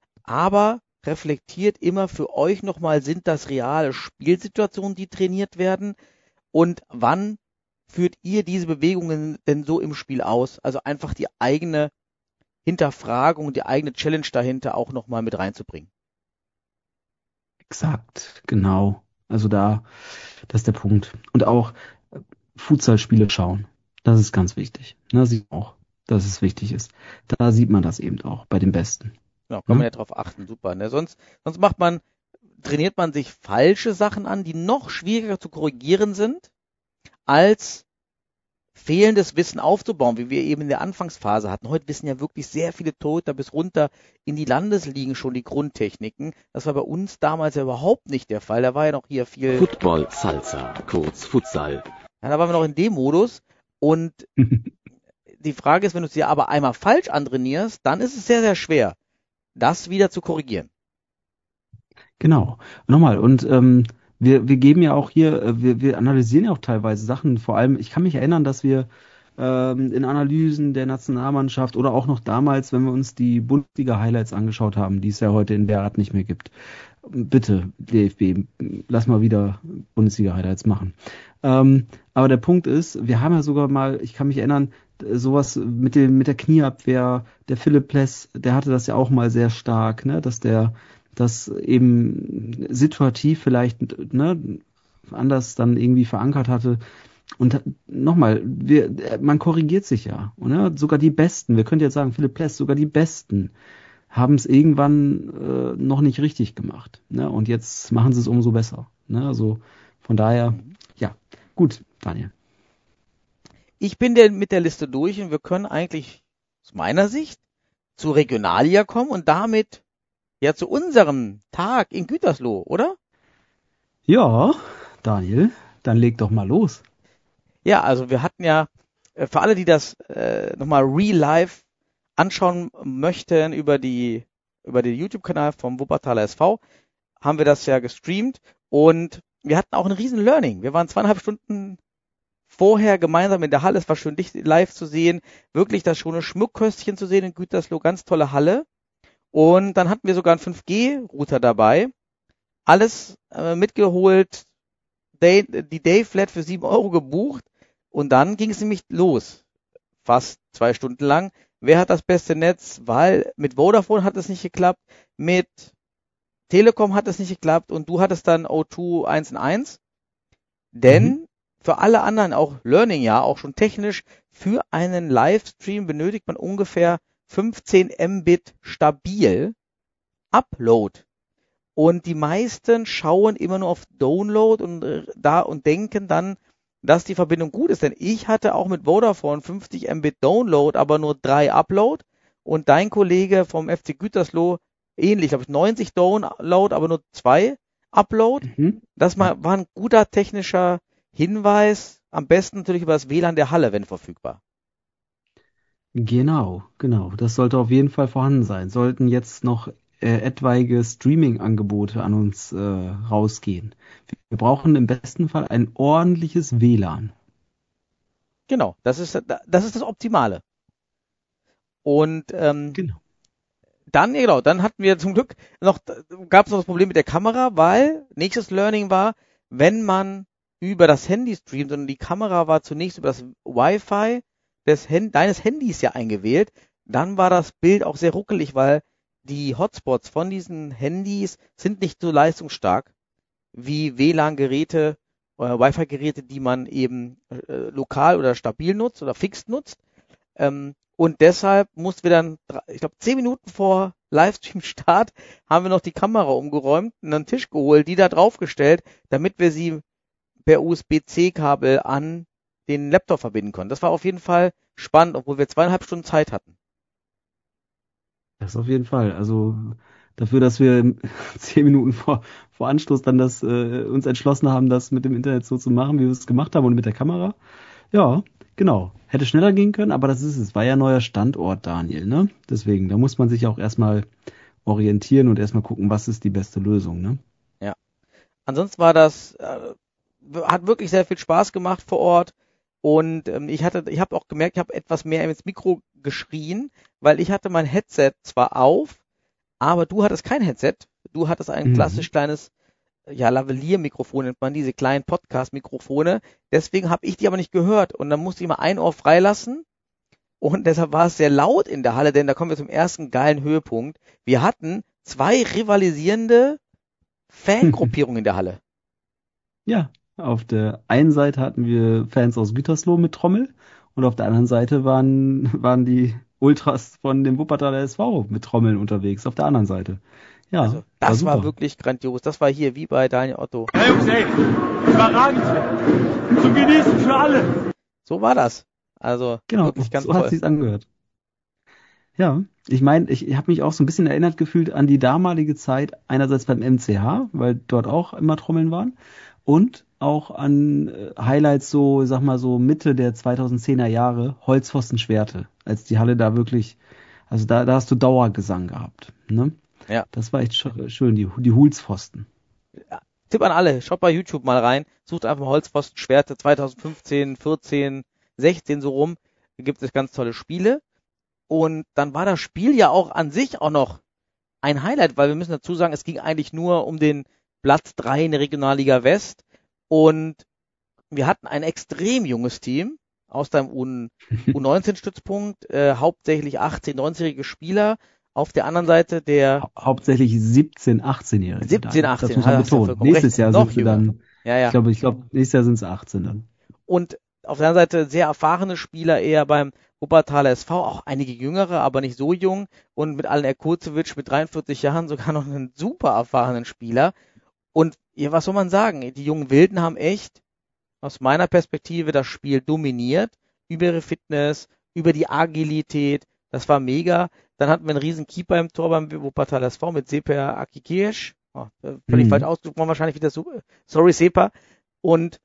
aber reflektiert immer für euch nochmal, sind das reale Spielsituationen, die trainiert werden? Und wann führt ihr diese Bewegungen denn so im Spiel aus? Also einfach die eigene Hinterfragung, die eigene Challenge dahinter auch nochmal mit reinzubringen. Exakt, genau. Also da, das ist der Punkt. Und auch Futsalspiele schauen. Das ist ganz wichtig. Da sieht man auch, dass es wichtig ist. Da sieht man das eben auch bei den Besten. Genau, kann man ja drauf achten, super. Ne? Sonst, sonst macht man, trainiert man sich falsche Sachen an, die noch schwieriger zu korrigieren sind, als fehlendes Wissen aufzubauen, wie wir eben in der Anfangsphase hatten. Heute wissen ja wirklich sehr viele Torhüter bis runter in die Landesligen schon die Grundtechniken. Das war bei uns damals ja überhaupt nicht der Fall. Da war ja noch hier viel Football Salsa, kurz Futsal. Ja, da waren wir noch in dem Modus. Und die Frage ist, wenn du es dir aber einmal falsch antrainierst, dann ist es sehr, sehr schwer, das wieder zu korrigieren. Genau. Nochmal, und ähm, Wir, wir geben ja auch hier, wir, wir analysieren ja auch teilweise Sachen. Vor allem, ich kann mich erinnern, dass wir ähm, in Analysen der Nationalmannschaft oder auch noch damals, wenn wir uns die Bundesliga-Highlights angeschaut haben, die es ja heute in der Art nicht mehr gibt. Bitte, D F B, lass mal wieder Bundesliga-Highlights machen. Ähm, aber der Punkt ist, wir haben ja sogar mal, ich kann mich erinnern, sowas mit dem mit der Knieabwehr, der Philipp Pless, der hatte das ja auch mal sehr stark, ne, dass der das eben situativ vielleicht ne, anders dann irgendwie verankert hatte. Und nochmal, wir, man korrigiert sich ja. Ne? Sogar die Besten, wir könnten jetzt sagen, Philipp Pless, sogar die Besten haben es irgendwann äh, noch nicht richtig gemacht. Ne? Und jetzt machen sie es umso besser. Ne? Also von daher, ja, gut, Daniel. Ich bin der, mit der Liste durch und wir können eigentlich aus meiner Sicht zur Regionalliga kommen und damit ja zu unserem Tag in Gütersloh, oder? Ja, Daniel, dann leg doch mal los. Ja, also wir hatten ja, äh, für alle, die das äh, nochmal real live anschauen möchten über die über den YouTube-Kanal vom Wuppertaler S V, haben wir das ja gestreamt und wir hatten auch ein riesen Learning. Wir waren zweieinhalb Stunden vorher gemeinsam in der Halle, es war schön, dich live zu sehen, wirklich das schöne Schmuckköstchen zu sehen in Gütersloh, ganz tolle Halle. Und dann hatten wir sogar einen fünf G Router dabei, alles äh, mitgeholt, Day, die Day-Flat für sieben Euro gebucht und dann ging es nämlich los, fast zwei Stunden lang. Wer hat das beste Netz? Weil mit Vodafone hat es nicht geklappt, mit Telekom hat es nicht geklappt und du hattest dann O zwei eins und eins. Denn mhm. für alle anderen, auch Learning ja, auch schon technisch, für einen Livestream benötigt man ungefähr fünfzehn Mbit stabil Upload. Und die meisten schauen immer nur auf Download und äh, da und denken dann, dass die Verbindung gut ist. Denn ich hatte auch mit Vodafone fünfzig Mbit Download, aber nur drei Upload. Und dein Kollege vom F C Gütersloh ähnlich, glaube ich, neunzig Download, aber nur zwei Upload. Mhm. Das war ein guter technischer Hinweis. Am besten natürlich über das W L A N der Halle, wenn verfügbar. Genau, genau. Das sollte auf jeden Fall vorhanden sein. Sollten jetzt noch äh, etwaige Streaming-Angebote an uns äh, rausgehen. Wir brauchen im besten Fall ein ordentliches W L A N. Genau, das ist das ist das Optimale. Und ähm, genau. dann, ja genau, dann hatten wir zum Glück noch, gab es noch das Problem mit der Kamera, weil nächstes Learning war, wenn man über das Handy streamt und die Kamera war zunächst über das Wi-Fi des Hand, deines Handys ja eingewählt, dann war das Bild auch sehr ruckelig, weil die Hotspots von diesen Handys sind nicht so leistungsstark wie W L A N-Geräte oder Wi-Fi-Geräte, die man eben äh, lokal oder stabil nutzt oder fix nutzt. Ähm, und deshalb mussten wir dann, ich glaube, zehn Minuten vor Livestream-Start haben wir noch die Kamera umgeräumt und einen Tisch geholt, die da draufgestellt, damit wir sie per U S B C Kabel an den Laptop verbinden konnten. Das war auf jeden Fall spannend, obwohl wir zweieinhalb Stunden Zeit hatten. Das auf jeden Fall. Also dafür, dass wir zehn Minuten vor, vor Anstoß dann das äh, uns entschlossen haben, das mit dem Internet so zu machen, wie wir es gemacht haben und mit der Kamera. Ja, genau. Hätte schneller gehen können, aber das ist es. War ja ein neuer Standort, Daniel, ne? Deswegen, da muss man sich auch erstmal orientieren und erstmal gucken, was ist die beste Lösung, ne? Ja. Ansonsten war das, äh, hat wirklich sehr viel Spaß gemacht vor Ort. Und ähm, ich hatte, ich habe auch gemerkt, ich habe etwas mehr ins Mikro geschrien, weil ich hatte mein Headset zwar auf, aber du hattest kein Headset. Du hattest ein mhm. klassisch kleines, ja, Lavalier-Mikrofon nennt man diese kleinen Podcast-Mikrofone. Deswegen habe ich die aber nicht gehört und dann musste ich mal ein Ohr freilassen und deshalb war es sehr laut in der Halle, denn da kommen wir zum ersten geilen Höhepunkt. Wir hatten zwei rivalisierende Fangruppierungen in der Halle. Ja. Auf der einen Seite hatten wir Fans aus Gütersloh mit Trommel und auf der anderen Seite waren, waren die Ultras von dem Wuppertaler S V mit Trommeln unterwegs, auf der anderen Seite. Ja, also, das war, war wirklich grandios. Das war hier wie bei Daniel Otto. Hey Jungs, ey, überragend. Zum Genießen für alle. So war das. Also genau, wirklich ganz so toll. Hat sich's angehört. Ja, ich meine, ich, ich habe mich auch so ein bisschen erinnert gefühlt an die damalige Zeit, einerseits beim M C H, weil dort auch immer Trommeln waren, und auch an Highlights so, sag mal so Mitte der zweitausendzehner Jahre, Holzpfosten-Schwerte, als die Halle da wirklich, also da, da hast du Dauergesang gehabt, ne? Ja. Das war echt schön, die, die Hulspfosten. Ja. Tipp an alle, schaut bei YouTube mal rein, sucht einfach mal Holzpfosten-Schwerte zweitausendfünfzehn, vierzehn, sechzehn so rum, da gibt es ganz tolle Spiele. Und dann war das Spiel ja auch an sich auch noch ein Highlight, weil wir müssen dazu sagen, es ging eigentlich nur um den Platz drei in der Regionalliga West. Und wir hatten ein extrem junges Team aus deinem U neunzehn-Stützpunkt, äh, hauptsächlich achtzehn-, neunzehnjährige Spieler. Auf der anderen Seite der... Ha- hauptsächlich siebzehn-, achtzehnjährige. siebzehn-, achtzehn. Das muss man betonen. Ja nächstes Jahr sind sie dann... Ja, ja. Ich glaube, ich glaube, nächstes Jahr sind es achtzehn dann. Und auf der anderen Seite sehr erfahrene Spieler eher beim Wuppertaler S V, auch einige jüngere, aber nicht so jung. Und mit Alen Erkurzovic mit dreiundvierzig Jahren sogar noch einen super erfahrenen Spieler. Und ja, was soll man sagen? Die jungen Wilden haben echt aus meiner Perspektive das Spiel dominiert, über ihre Fitness, über die Agilität, das war mega. Dann hatten wir einen riesen Keeper im Tor beim Wuppertaler S V mit Sepa Akikesh, oh, völlig mhm. falsch ausgedrückt, war wahrscheinlich wieder so, sorry Sepa, Und,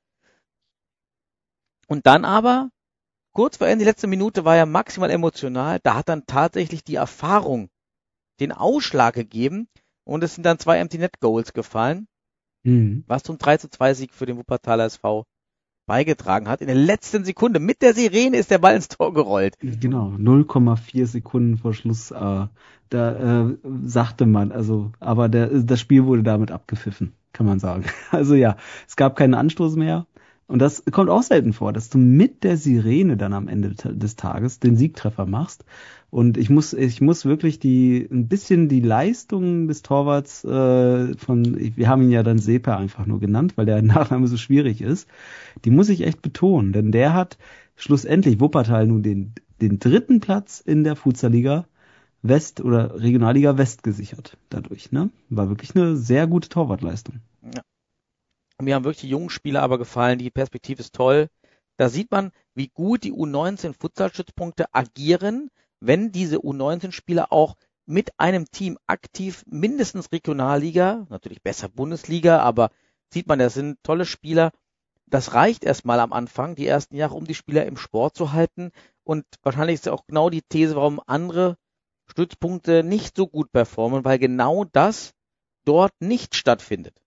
und dann aber, kurz vor Ende, die letzte Minute war ja maximal emotional, da hat dann tatsächlich die Erfahrung den Ausschlag gegeben und es sind dann zwei Empty Net Goals gefallen, mhm. was zum drei zu zwei Sieg für den Wuppertaler S V beigetragen hat. In der letzten Sekunde mit der Sirene ist der Ball ins Tor gerollt. Genau, null Komma vier Sekunden vor Schluss, äh, da äh, sagte man, also, aber der, das Spiel wurde damit abgepfiffen, kann man sagen. Also ja, es gab keinen Anstoß mehr. Und das kommt auch selten vor, dass du mit der Sirene dann am Ende des Tages den Siegtreffer machst. Und ich muss, ich muss wirklich die, ein bisschen die Leistung des Torwarts äh, von, wir haben ihn ja dann Sepe einfach nur genannt, weil der Nachname so schwierig ist, die muss ich echt betonen, denn der hat schlussendlich Wuppertal nun den, den dritten Platz in der Futsal-Liga West oder Regionalliga West gesichert dadurch, ne? War wirklich eine sehr gute Torwartleistung. Ja. Mir haben wirklich die jungen Spieler aber gefallen, die Perspektive ist toll. Da sieht man, wie gut die U neunzehn Futsalstützpunkte agieren, wenn diese U neunzehn Spieler auch mit einem Team aktiv mindestens Regionalliga, natürlich besser Bundesliga, aber sieht man, das sind tolle Spieler. Das reicht erstmal am Anfang, die ersten Jahre, um die Spieler im Sport zu halten. Und wahrscheinlich ist ja auch genau die These, warum andere Stützpunkte nicht so gut performen, weil genau das dort nicht stattfindet.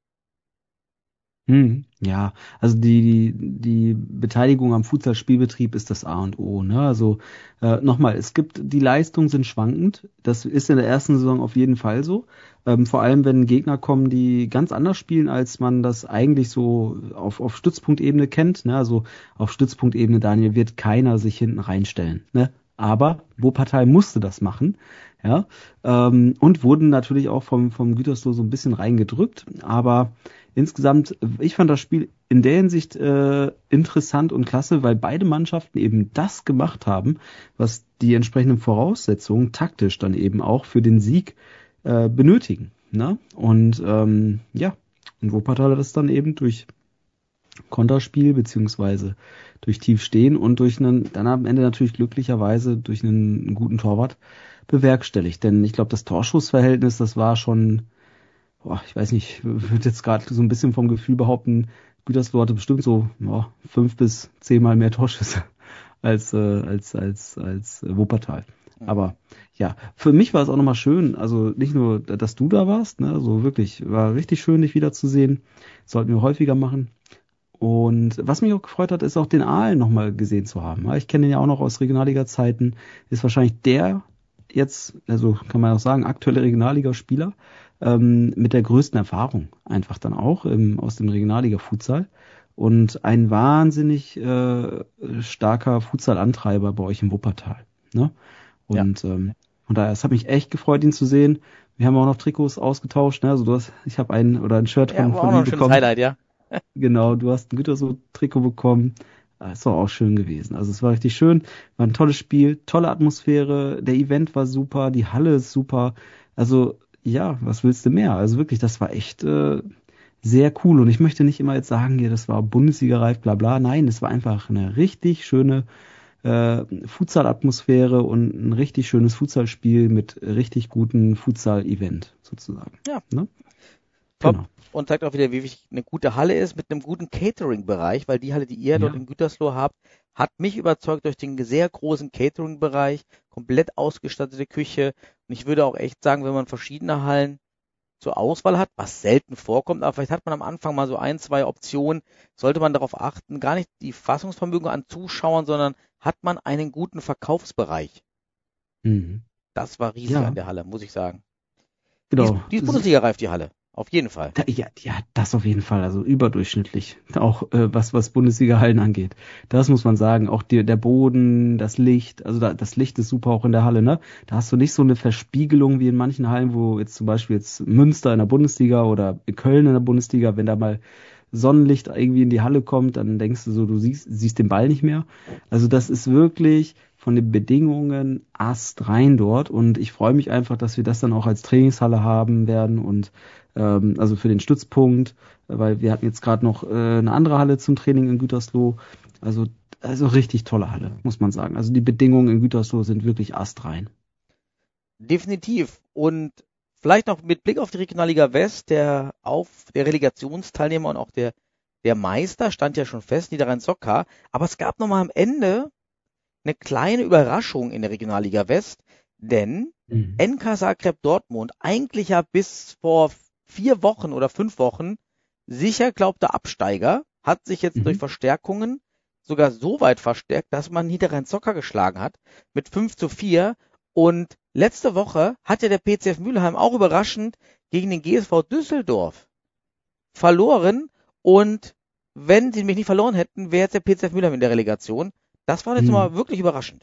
Hm, ja, also die, die Beteiligung am Futsal-Spielbetrieb ist das A und O, ne? Also äh, nochmal, es gibt, die Leistungen sind schwankend. Das ist in der ersten Saison auf jeden Fall so. Ähm, vor allem, wenn Gegner kommen, die ganz anders spielen, als man das eigentlich so auf, auf Stützpunktebene kennt, ne? Also auf Stützpunktebene, Daniel, wird keiner sich hinten reinstellen, ne? Aber Wuppertal musste das machen, ja, ähm, und wurden natürlich auch vom, vom Gütersloh so ein bisschen reingedrückt, aber insgesamt, ich fand das Spiel in der Hinsicht äh, interessant und klasse, weil beide Mannschaften eben das gemacht haben, was die entsprechenden Voraussetzungen taktisch dann eben auch für den Sieg äh, benötigen. Ne? Und ähm, ja, und Wuppertal hat das dann eben durch Konterspiel beziehungsweise durch Tiefstehen und durch einen, dann am Ende natürlich glücklicherweise durch einen, einen guten Torwart bewerkstelligt. Denn ich glaube, das Torschussverhältnis, das war schon, boah, ich weiß nicht, würde jetzt gerade so ein bisschen vom Gefühl behaupten, Gütersloh hatte bestimmt so boah, fünf bis zehnmal mehr Torschüsse als äh, als als als Wuppertal. Aber ja, für mich war es auch nochmal schön, also nicht nur, dass du da warst, ne, so wirklich, war richtig schön, dich wiederzusehen. Sollten wir häufiger machen. Und was mich auch gefreut hat, ist auch den Aalen nochmal gesehen zu haben. Ich kenne ihn ja auch noch aus Regionalliga-Zeiten, ist wahrscheinlich der jetzt, also kann man auch sagen, aktuelle Regionalligaspieler ähm, mit der größten Erfahrung einfach dann auch ähm, aus dem Regionalliga-Futsal und ein wahnsinnig äh, starker Futsal-Antreiber bei euch im Wuppertal. Ne? Und ja. ähm, von daher, es hat mich echt gefreut, ihn zu sehen. Wir haben auch noch Trikots ausgetauscht. Ne? Also du hast, ich habe ein oder ein Shirt von, ja, von dir ihm bekommen. Schönes Highlight, ja. Genau, du hast ein Gütersloh-Trikot bekommen. Das war auch schön gewesen. Also es war richtig schön, war ein tolles Spiel, tolle Atmosphäre, der Event war super, die Halle ist super. Also ja, was willst du mehr? Also wirklich, das war echt äh, sehr cool. Und ich möchte nicht immer jetzt sagen, ja, das war Bundesliga-reif, bla bla. Nein, es war einfach eine richtig schöne äh, Futsal-Atmosphäre und ein richtig schönes Futsalspiel mit richtig guten Futsal-Event sozusagen. Ja. Ne? Top. Genau. Und zeigt auch wieder, wie wichtig eine gute Halle ist mit einem guten Catering-Bereich, weil die Halle, die ihr ja. dort in Gütersloh habt, hat mich überzeugt durch den sehr großen Catering-Bereich, komplett ausgestattete Küche. Und ich würde auch echt sagen, wenn man verschiedene Hallen zur Auswahl hat, was selten vorkommt, aber vielleicht hat man am Anfang mal so ein, zwei Optionen, sollte man darauf achten, gar nicht die Fassungsvermögen an Zuschauern, sondern hat man einen guten Verkaufsbereich. Mhm. Das war riesig ja. an der Halle, muss ich sagen. Genau. Die ist, die ist Bundesliga-reif, die Halle. Auf jeden Fall. Ja, ja, das auf jeden Fall. Also überdurchschnittlich. Auch äh, was was Bundesliga-Hallen angeht. Das muss man sagen. Auch die, der Boden, das Licht. Also da, das Licht ist super auch in der Halle. Ne? Da hast du nicht so eine Verspiegelung wie in manchen Hallen, wo jetzt zum Beispiel jetzt Münster in der Bundesliga oder Köln in der Bundesliga, wenn da mal Sonnenlicht irgendwie in die Halle kommt, dann denkst du so, du siehst, siehst den Ball nicht mehr. Also das ist wirklich von den Bedingungen astrein dort und ich freue mich einfach, dass wir das dann auch als Trainingshalle haben werden und ähm, also für den Stützpunkt, weil wir hatten jetzt gerade noch äh, eine andere Halle zum Training in Gütersloh. Also also richtig tolle Halle, muss man sagen. Also die Bedingungen in Gütersloh sind wirklich astrein. Definitiv. Und vielleicht noch mit Blick auf die Regionalliga West, der auf der Relegationsteilnehmer und auch der Der Meister stand ja schon fest, Niederrhein-Zocker, aber es gab nochmal am Ende eine kleine Überraschung in der Regionalliga West, denn mhm. N K Zagreb Dortmund, eigentlich ja bis vor vier Wochen oder fünf Wochen sicher glaubter Absteiger, hat sich jetzt mhm. durch Verstärkungen sogar so weit verstärkt, dass man Niederrhein-Zocker geschlagen hat mit fünf zu vier. Und letzte Woche hat ja der P C F Mülheim auch überraschend gegen den G S V Düsseldorf verloren. Und wenn sie mich nicht verloren hätten, wäre jetzt der P C F Mülheim in der Relegation. Das war jetzt hm. mal wirklich überraschend.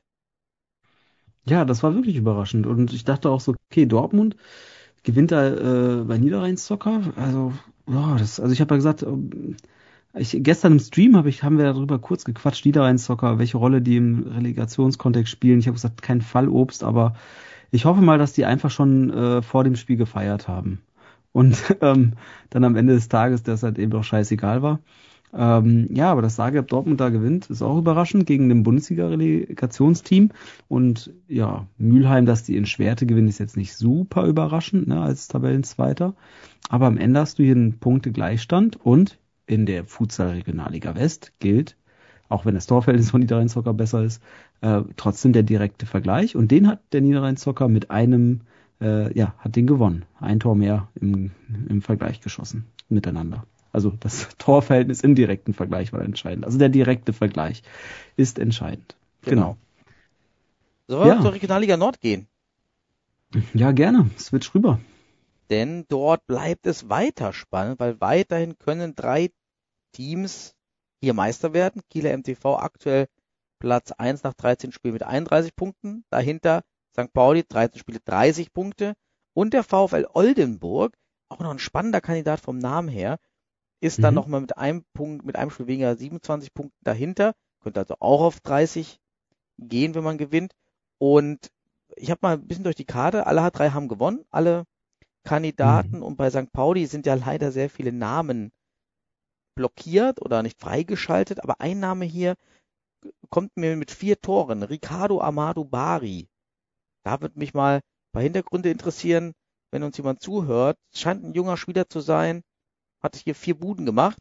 Ja, das war wirklich überraschend. Und ich dachte auch so, okay, Dortmund gewinnt da äh, bei Niederrhein-Zocker. Also, ja, das, also ich habe ja gesagt, ich, gestern im Stream hab ich, haben wir darüber kurz gequatscht, Niederrhein-Zocker, welche Rolle die im Relegationskontext spielen. Ich habe gesagt, kein Fallobst, aber ich hoffe mal, dass die einfach schon äh, vor dem Spiel gefeiert haben. Und ähm, dann am Ende des Tages, das halt eben doch scheißegal war. Ähm, ja, aber dass Zagreb Dortmund da gewinnt, ist auch überraschend gegen ein Bundesliga-Relegationsteam. Und ja, Mülheim, dass die in Schwerte gewinnen, ist jetzt nicht super überraschend, ne, als Tabellenzweiter. Aber am Ende hast du hier einen Punktegleichstand und in der Futsal-Regionalliga West gilt, auch wenn das Torverhältnis von Niederrhein-Zocker besser ist, äh, trotzdem der direkte Vergleich. Und den hat der Niederrhein-Zocker mit einem, äh, ja, hat den gewonnen. Ein Tor mehr im, im Vergleich geschossen miteinander. Also das Torverhältnis im direkten Vergleich war entscheidend. Also der direkte Vergleich ist entscheidend. Genau. genau. Sollen wir ja. zur Regionalliga Nord gehen? Ja, gerne. Switch rüber. Denn dort bleibt es weiter spannend, weil weiterhin können drei Teams hier Meister werden. Kieler M T V aktuell Platz eins nach dreizehn Spielen mit einunddreißig Punkten. Dahinter Sankt Pauli, dreizehn Spiele, dreißig Punkte. Und der VfL Oldenburg, auch noch ein spannender Kandidat vom Namen her, ist dann mhm. nochmal mit einem Punkt, mit einem Spiel weniger siebenundzwanzig Punkten dahinter. Könnte also auch auf dreißig gehen, wenn man gewinnt. Und ich habe mal ein bisschen durch die Karte, alle drei haben gewonnen, alle Kandidaten. Mhm. Und bei Sankt Pauli sind ja leider sehr viele Namen blockiert oder nicht freigeschaltet. Aber ein Name hier kommt mir mit vier Toren. Ricardo Amado Bari. Da würde mich mal ein paar Hintergründe interessieren, wenn uns jemand zuhört. Scheint ein junger Spieler zu sein. Hat hier vier Buden gemacht.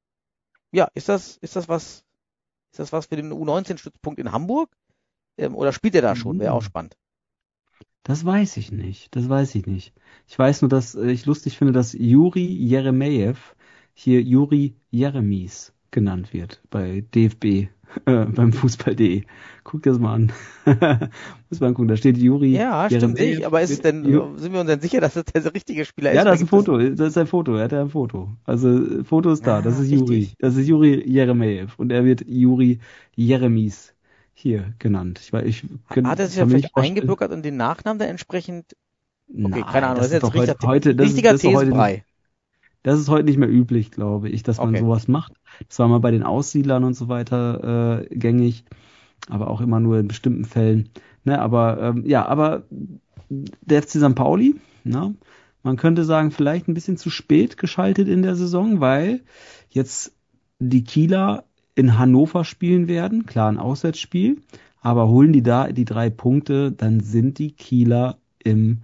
Ja, ist das, ist das was, ist das was für den U neunzehn Stützpunkt in Hamburg? Ähm, oder spielt er da schon? Wäre auch spannend. Das weiß ich nicht. Das weiß ich nicht. Ich weiß nur, dass ich lustig finde, dass Juri Jeremejew hier Juri Jeremies genannt wird bei D F B, äh, beim Fußball punkt de. Guck dir das mal an. Muss man gucken, da steht Juri Ja, stimmt nicht, aber ist es denn, Ju- sind wir uns denn sicher, dass das der richtige Spieler ist? Ja, das ist ein Foto, das ist ein Foto, er hat ja ein Foto. Also, Foto ist da, ah, das ist Juri. Richtig. Das ist Juri Jeremejew und er wird Juri Jeremies hier genannt. Ich, ich, ich, hat er sich ja vielleicht eingebürgert und den Nachnamen dann entsprechend? Okay, Nein, keine Ahnung, das, das ist jetzt richtig, heute, das richtiger ist, das Thesenbrei. Das ist heute nicht mehr üblich, glaube ich, dass man okay. sowas macht. Das war mal bei den Aussiedlern und so weiter äh, gängig, aber auch immer nur in bestimmten Fällen. Ne, aber ähm, ja, aber der F C Sankt Pauli, ne, man könnte sagen, vielleicht ein bisschen zu spät geschaltet in der Saison, weil jetzt die Kieler in Hannover spielen werden, klar ein Auswärtsspiel, aber holen die da die drei Punkte, dann sind die Kieler im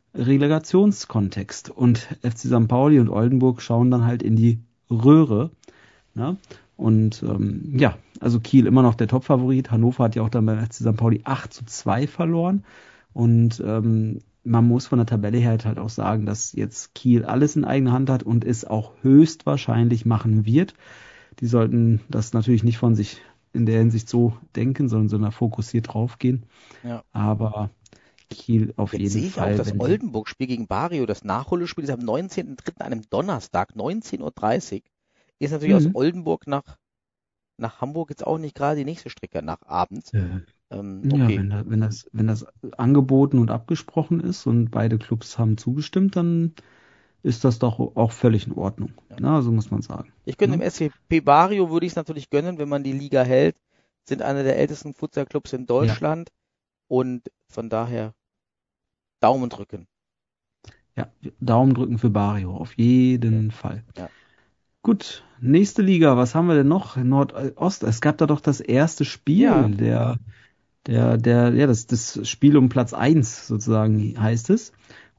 Relegationskontext und F C Sankt Pauli und Oldenburg schauen dann halt in die Röhre. Ne? Und ähm, ja, also Kiel immer noch der Topfavorit. Hannover hat ja auch dann beim F C Sankt Pauli acht zu zwei verloren. Und ähm, man muss von der Tabelle her halt auch sagen, dass jetzt Kiel alles in eigener Hand hat und es auch höchstwahrscheinlich machen wird. Die sollten das natürlich nicht von sich in der Hinsicht so denken, sondern sondern fokussiert draufgehen. Ja. Aber Kiel auf Jetzt jeden sehe ich Fall. auch das Oldenburg-Spiel gegen Barrio, das Nachholspiel ist am neunzehnten dritten einem Donnerstag, neunzehn Uhr dreißig. Ist natürlich mhm. aus Oldenburg nach, nach Hamburg jetzt auch nicht gerade die nächste Strecke nach abends. Ja, ähm, ja okay. wenn, da, wenn, das, wenn das angeboten und abgesprochen ist und beide Clubs haben zugestimmt, dann ist das doch auch völlig in Ordnung. Ja. Na, so muss man sagen. Ich gönne ja. dem S C P Barrio, würde ich es natürlich gönnen, wenn man die Liga hält. Sind einer der ältesten Futsal-Clubs in Deutschland. Ja. Und von daher Daumen drücken. Ja, Daumen drücken für Barrio, auf jeden ja. Fall. Ja. Gut, nächste Liga, was haben wir denn noch? Nordost, es gab da doch das erste Spiel, ja. der, der, der, ja, das, das Spiel um Platz eins sozusagen heißt es.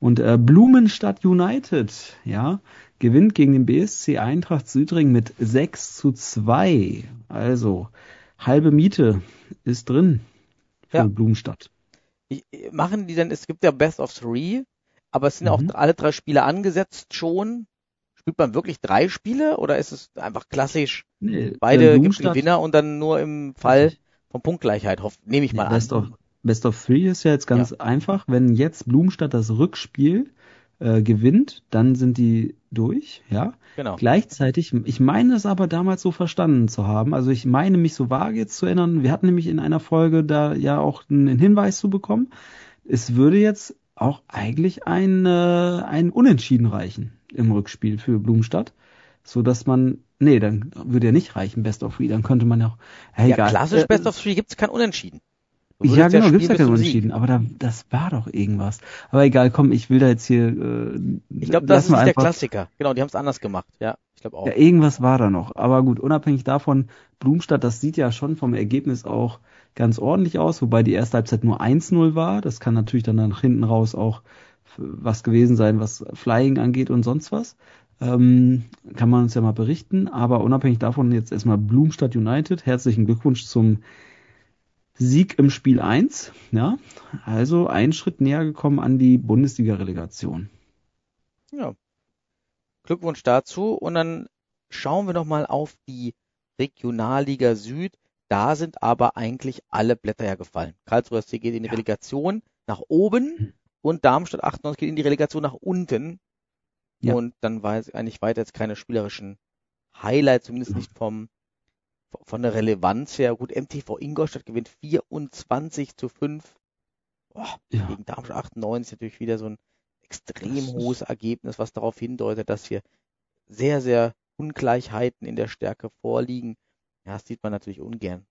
Und äh, Blumenstadt United, ja, gewinnt gegen den B S C Eintracht Südring mit sechs zu zwei. Also halbe Miete ist drin für Ja. Blumenstadt. Ich, machen die denn, es gibt ja Best of Three, aber es sind ja Mhm. auch alle drei Spiele angesetzt schon. Spielt man wirklich drei Spiele oder ist es einfach klassisch, Nee, beide äh, gibt Blumenstadt- Gewinner und dann nur im Fall Richtig. von Punktgleichheit, hoff, nehme ich mal Nee, Best an. of, Best of Three ist ja jetzt ganz einfach. Wenn jetzt Blumenstadt das Rückspiel äh, gewinnt, dann sind die durch, ja. Genau. Gleichzeitig, ich meine es aber damals so verstanden zu haben, also ich meine mich so vage jetzt zu erinnern, wir hatten nämlich in einer Folge da ja auch einen Hinweis zu bekommen, es würde jetzt auch eigentlich ein, äh, ein Unentschieden reichen im Rückspiel für Blumenstadt, so dass man, nee, dann würde ja nicht reichen Best of Three, dann könnte man ja auch, ja, Ja, egal. klassisch Äh, Best of Three gibt es kein Unentschieden. Du Ja, würdest genau, spielen gibt's ja bis kein zum Sieg. Unentschieden, aber da, das war doch irgendwas. Aber egal, komm, ich will da jetzt hier, äh, Ich glaube, das lass ist mal nicht der einfach- Klassiker. Genau, die haben es anders gemacht. Ja, ich glaube auch. Ja, irgendwas war da noch. Aber gut, unabhängig davon, Blumenstadt, das sieht ja schon vom Ergebnis auch ganz ordentlich aus, wobei die erste Halbzeit nur eins null war. Das kann natürlich dann nach hinten raus auch was gewesen sein, was Flying angeht und sonst was. Ähm, kann man uns ja mal berichten. Aber unabhängig davon jetzt erstmal Blumenstadt United. Herzlichen Glückwunsch zum Sieg im Spiel eins. Ja, also einen Schritt näher gekommen an die Bundesliga-Relegation. Ja. Glückwunsch dazu. Und dann schauen wir noch mal auf die Regionalliga Süd. Da sind aber eigentlich alle Blätter ja gefallen. Karlsruhe S C geht in die Ja. Relegation nach oben und Darmstadt achtundneunzig geht in die Relegation nach unten. Ja. Und dann war es eigentlich weiter jetzt keine spielerischen Highlights, zumindest nicht vom von der Relevanz her. Gut, M T V Ingolstadt gewinnt vierundzwanzig zu fünf. Boah, Ja. gegen Darmstadt achtundneunzig natürlich wieder so ein extrem Das ist- hohes Ergebnis, was darauf hindeutet, dass hier sehr, sehr Ungleichheiten in der Stärke vorliegen. Ja, das sieht man natürlich ungern.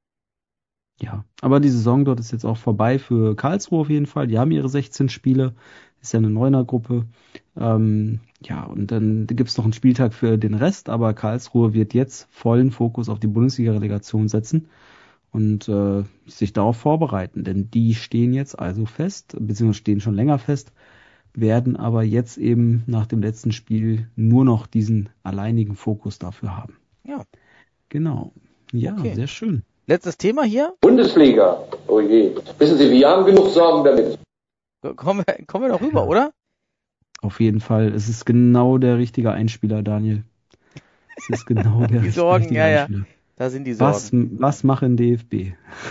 Ja, aber die Saison dort ist jetzt auch vorbei für Karlsruhe auf jeden Fall. Die haben ihre sechzehn Spiele, ist ja eine Neuner-Gruppe. Ähm, ja, und dann gibt's noch einen Spieltag für den Rest, aber Karlsruhe wird jetzt vollen Fokus auf die Bundesliga-Relegation setzen und äh, sich darauf vorbereiten, denn die stehen jetzt also fest, beziehungsweise stehen schon länger fest, werden aber jetzt eben nach dem letzten Spiel nur noch diesen alleinigen Fokus dafür haben. Ja. Genau. Ja, Okay. sehr schön. Letztes Thema hier. Bundesliga. Oh je. Wissen Sie, wir haben genug Sorgen damit. Kommen wir, kommen wir noch rüber, oder? Auf jeden Fall. Es ist genau der richtige Einspieler, Daniel. Es ist genau der Die richtige Sorgen, richtige ja, ja. Einspieler. Da sind die Sorgen. Was, was machen D F B?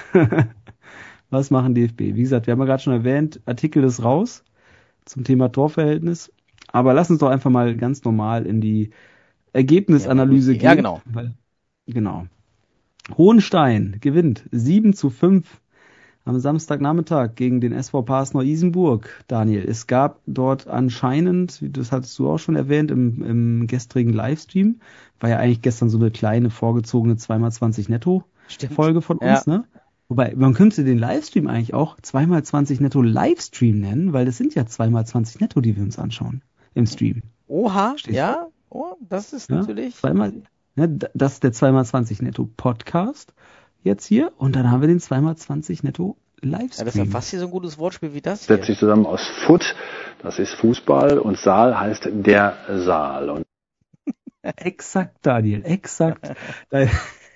Was machen D F B? Wie gesagt, wir haben ja gerade schon erwähnt, Artikel ist raus zum Thema Torverhältnis. Aber lass uns doch einfach mal ganz normal in die Ergebnisanalyse Ja, gehen. ja, genau. Weil, genau. Hohenstein gewinnt sieben zu fünf am Samstagnachmittag gegen den S V Pars Neu-Isenburg. Daniel, es gab dort anscheinend, das hattest du auch schon erwähnt, im, im gestrigen Livestream, war ja eigentlich gestern so eine kleine vorgezogene zwei mal zwanzig Netto Stimmt. Folge von Ja. uns, ne? Wobei, man könnte den Livestream eigentlich auch zwei mal zwanzig Netto Livestream nennen, weil das sind ja zwei mal zwanzig Netto, die wir uns anschauen im Stream. Oha, Verstehst du? ja. Oh, das ist Ja? natürlich. Zweimal, ne, das ist der zwei mal zwanzig Netto Podcast jetzt hier und dann haben wir den zwei mal zwanzig Netto Ja, Livestream. das ist ja fast hier so ein gutes Wortspiel wie das hier. setzt sich zusammen aus Foot, das ist Fußball, und Saal heißt der Saal. Und Exakt, Daniel, exakt. Dein-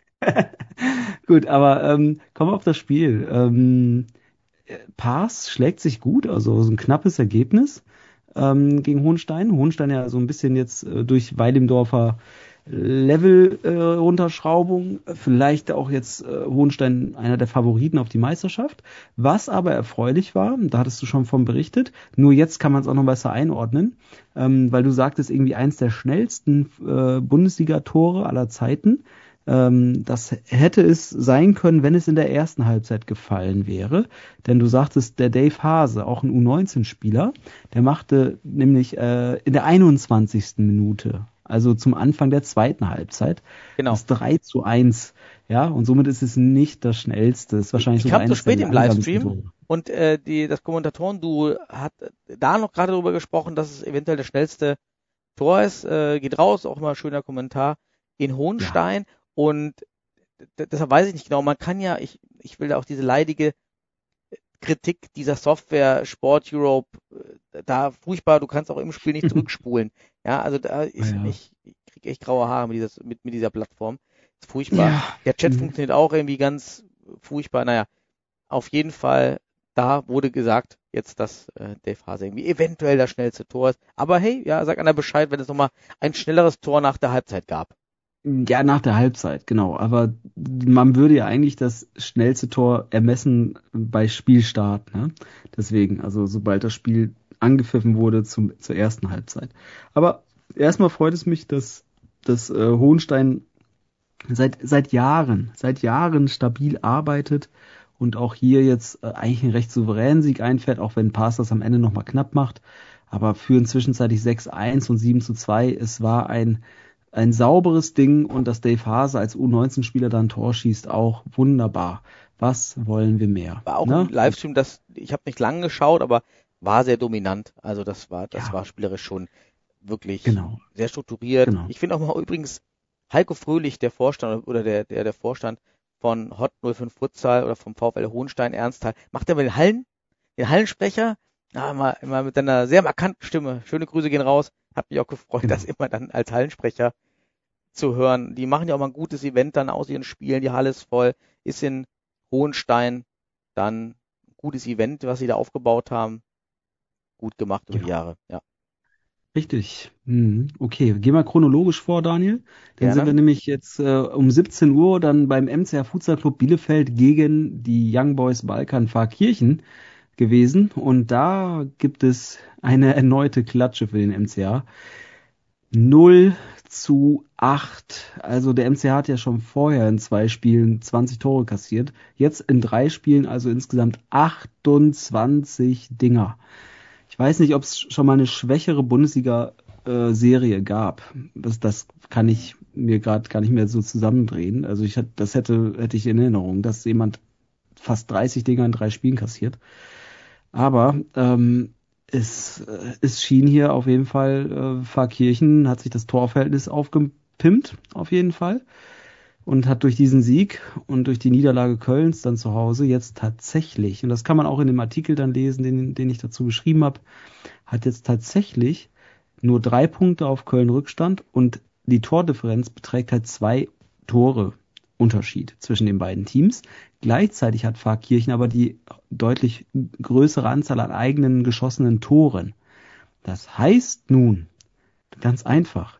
Gut, aber ähm, kommen wir auf das Spiel. Ähm, Pars schlägt sich gut, also so ein knappes Ergebnis ähm, gegen Hohenstein. Hohenstein ja so ein bisschen jetzt äh, durch Weidemdorfer Level-Runterschraubung, äh, vielleicht auch jetzt äh, Hohenstein einer der Favoriten auf die Meisterschaft. Was aber erfreulich war, da hattest du schon von berichtet, nur jetzt kann man es auch noch besser einordnen, ähm, weil du sagtest, irgendwie eins der schnellsten äh, Bundesliga-Tore aller Zeiten. Ähm, das hätte es sein können, wenn es in der ersten Halbzeit gefallen wäre. Denn du sagtest, der Dave Hase, auch ein U neunzehn Spieler, der machte nämlich äh, in der einundzwanzigsten Minute, also zum Anfang der zweiten Halbzeit, Genau. das drei zu eins. Ja, und somit ist es nicht das schnellste. Ist wahrscheinlich Ich sogar kam zu eines der spät im langsamsten Livestream Tore. und äh, die, das Kommentatoren-Duo hat da noch gerade darüber gesprochen, dass es eventuell das schnellste Tor ist. Äh, geht raus, auch mal schöner Kommentar in Hohenstein. Und d- deshalb weiß ich nicht genau, man kann ja, ich, ich will da auch diese leidige Kritik dieser Software Sport Europe, da furchtbar, du kannst auch im Spiel nicht zurückspulen. Ja, also da ist, Ja. ich, ich krieg echt graue Haare mit, dieses, mit, mit dieser Plattform. Ist furchtbar. Ja. Der Chat Mhm. funktioniert auch irgendwie ganz furchtbar. Naja, auf jeden Fall, da wurde gesagt, jetzt, dass äh, Dave Hase irgendwie eventuell das schnellste Tor ist. Aber hey, ja, sag einer Bescheid, wenn es nochmal ein schnelleres Tor nach der Halbzeit gab. Ja, nach der Halbzeit, genau. Aber man würde ja eigentlich das schnellste Tor ermessen bei Spielstart, ne? Deswegen, also sobald das Spiel angepfiffen wurde zum, zur ersten Halbzeit. Aber erstmal freut es mich, dass, dass äh, Hohenstein seit, seit Jahren, seit Jahren stabil arbeitet und auch hier jetzt äh, eigentlich einen recht souveränen Sieg einfährt, auch wenn Paas das am Ende nochmal knapp macht. Aber führen zwischenzeitlich sechs eins und sieben zu zwei. Es war ein Ein sauberes Ding und dass Dave Hase als U neunzehn Spieler da ein Tor schießt, auch wunderbar. Was wollen wir mehr? War auch ne? im Livestream, das, ich habe nicht lange geschaut, aber war sehr dominant. Also das war, das Ja. war spielerisch schon wirklich Genau. sehr strukturiert. Genau. Ich finde auch mal übrigens Heiko Fröhlich, der Vorstand oder der, der, der Vorstand von Hot null fünf Futsal oder vom VfL Hohenstein Ernsthal, macht er mal den Hallen, den Hallensprecher, ja, immer, immer mit seiner sehr markanten Stimme. Schöne Grüße gehen raus. Hat mich auch gefreut, Genau. das immer dann als Hallensprecher zu hören. Die machen ja auch mal ein gutes Event dann aus ihren Spielen. Die Halle ist voll, ist in Hohenstein dann ein gutes Event, was sie da aufgebaut haben. Gut gemacht über Ja. die Jahre, ja. Richtig. Hm, okay, geh mal chronologisch vor, Daniel. Dann Gerne. sind wir nämlich jetzt äh, um siebzehn Uhr dann beim M C H Futsal Club Bielefeld gegen die Young Boys Balkan Pfarrkirchen gewesen. Und da gibt es eine erneute Klatsche für den M C H. null zu acht. Also der M C H hat ja schon vorher in zwei Spielen zwanzig Tore kassiert. Jetzt in drei Spielen also insgesamt achtundzwanzig Dinger. Ich weiß nicht, ob es schon mal eine schwächere Bundesliga-Serie gab. Das, das kann ich mir gerade gar nicht mehr so zusammendrehen. Also ich hatte, das hätte, hätte ich in Erinnerung, dass jemand fast dreißig Dinger in drei Spielen kassiert. Aber ähm, es, äh, es schien hier auf jeden Fall, äh, Pfarrkirchen hat sich das Torverhältnis aufgepimpt, auf jeden Fall. Und hat durch diesen Sieg und durch die Niederlage Kölns dann zu Hause jetzt tatsächlich, und das kann man auch in dem Artikel dann lesen, den, den ich dazu geschrieben habe, hat jetzt tatsächlich nur drei Punkte auf Köln Rückstand und die Tordifferenz beträgt halt zwei Tore Unterschied zwischen den beiden Teams. Gleichzeitig hat Pfarrkirchen aber die deutlich größere Anzahl an eigenen geschossenen Toren. Das heißt nun, ganz einfach,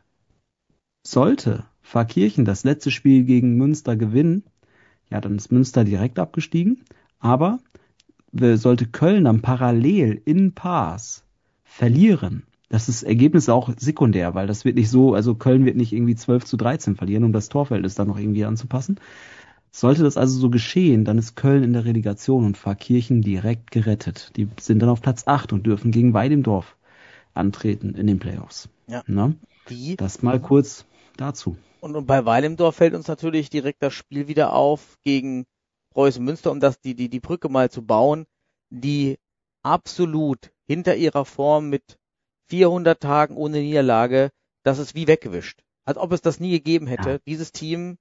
sollte Pfarrkirchen das letzte Spiel gegen Münster gewinnen, ja, dann ist Münster direkt abgestiegen, aber sollte Köln dann parallel in Paas verlieren, das ist Ergebnis auch sekundär, weil das wird nicht so, also Köln wird nicht irgendwie zwölf zu dreizehn verlieren, um das Torverhältnis dann noch irgendwie anzupassen. Sollte das also so geschehen, dann ist Köln in der Relegation und Pfarrkirchen direkt gerettet. Die sind dann auf Platz acht und dürfen gegen Weidemdorf antreten in den Playoffs. Ja. Na? Die, Das mal kurz dazu. und, und bei Weidemdorf fällt uns natürlich direkt das Spiel wieder auf gegen Preußen Münster, um das, die, die, die Brücke mal zu bauen, die absolut hinter ihrer Form mit vierhundert Tagen ohne Niederlage, das ist wie weggewischt. Als ob es das nie gegeben hätte. Ja. Dieses Team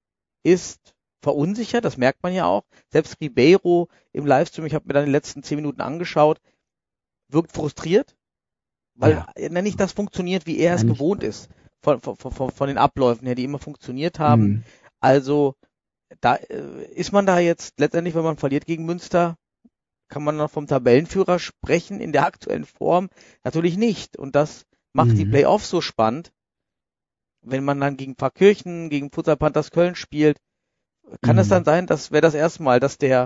ist verunsichert, das merkt man ja auch. Selbst Ribeiro im Livestream, ich habe mir dann die letzten zehn Minuten angeschaut, wirkt frustriert, weil Ja. ja. nicht das funktioniert, wie er es Eigentlich- gewohnt ist. Von, von, von, von den Abläufen her, die immer funktioniert haben. Mhm. Also da äh, ist man da jetzt letztendlich, wenn man verliert gegen Münster, kann man noch vom Tabellenführer sprechen in der aktuellen Form? Natürlich nicht. Und das macht Mhm. die Playoffs so spannend. Wenn man dann gegen Pfarrkirchen, gegen Futsal Panthers Köln spielt, kann Mhm. es dann sein, das wäre das erste Mal, dass der,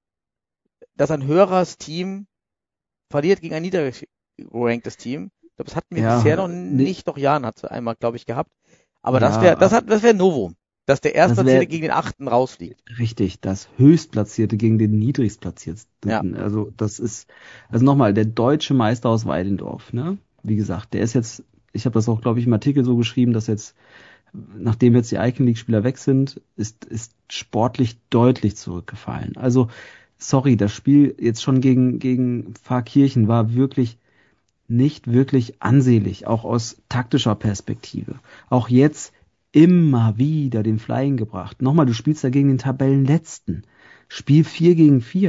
dass ein höheres Team verliert gegen ein niedrig geranktes Team. Ich glaube, das hatten wir Ja, bisher noch nee. nicht, doch Jan hat es einmal, glaube ich, gehabt. Aber Ja, das wäre, das hat, das wäre Novum, dass der Erstplatzierte wär- gegen den Achten rausfliegt. Richtig, das Höchstplatzierte gegen den Niedrigstplatzierten. Ja. Also das ist, also nochmal, der deutsche Meister aus Weidendorf, ne? Wie gesagt, der ist jetzt, ich habe das auch, glaube ich, im Artikel so geschrieben, dass jetzt, nachdem jetzt die Icon League-Spieler weg sind, ist, ist sportlich deutlich zurückgefallen. Also, sorry, das Spiel jetzt schon gegen, gegen Pfarrkirchen war wirklich nicht wirklich ansehlich, auch aus taktischer Perspektive. Auch jetzt immer wieder den Flying gebracht. Nochmal, du spielst da gegen den Tabellenletzten. Spiel vier gegen vier.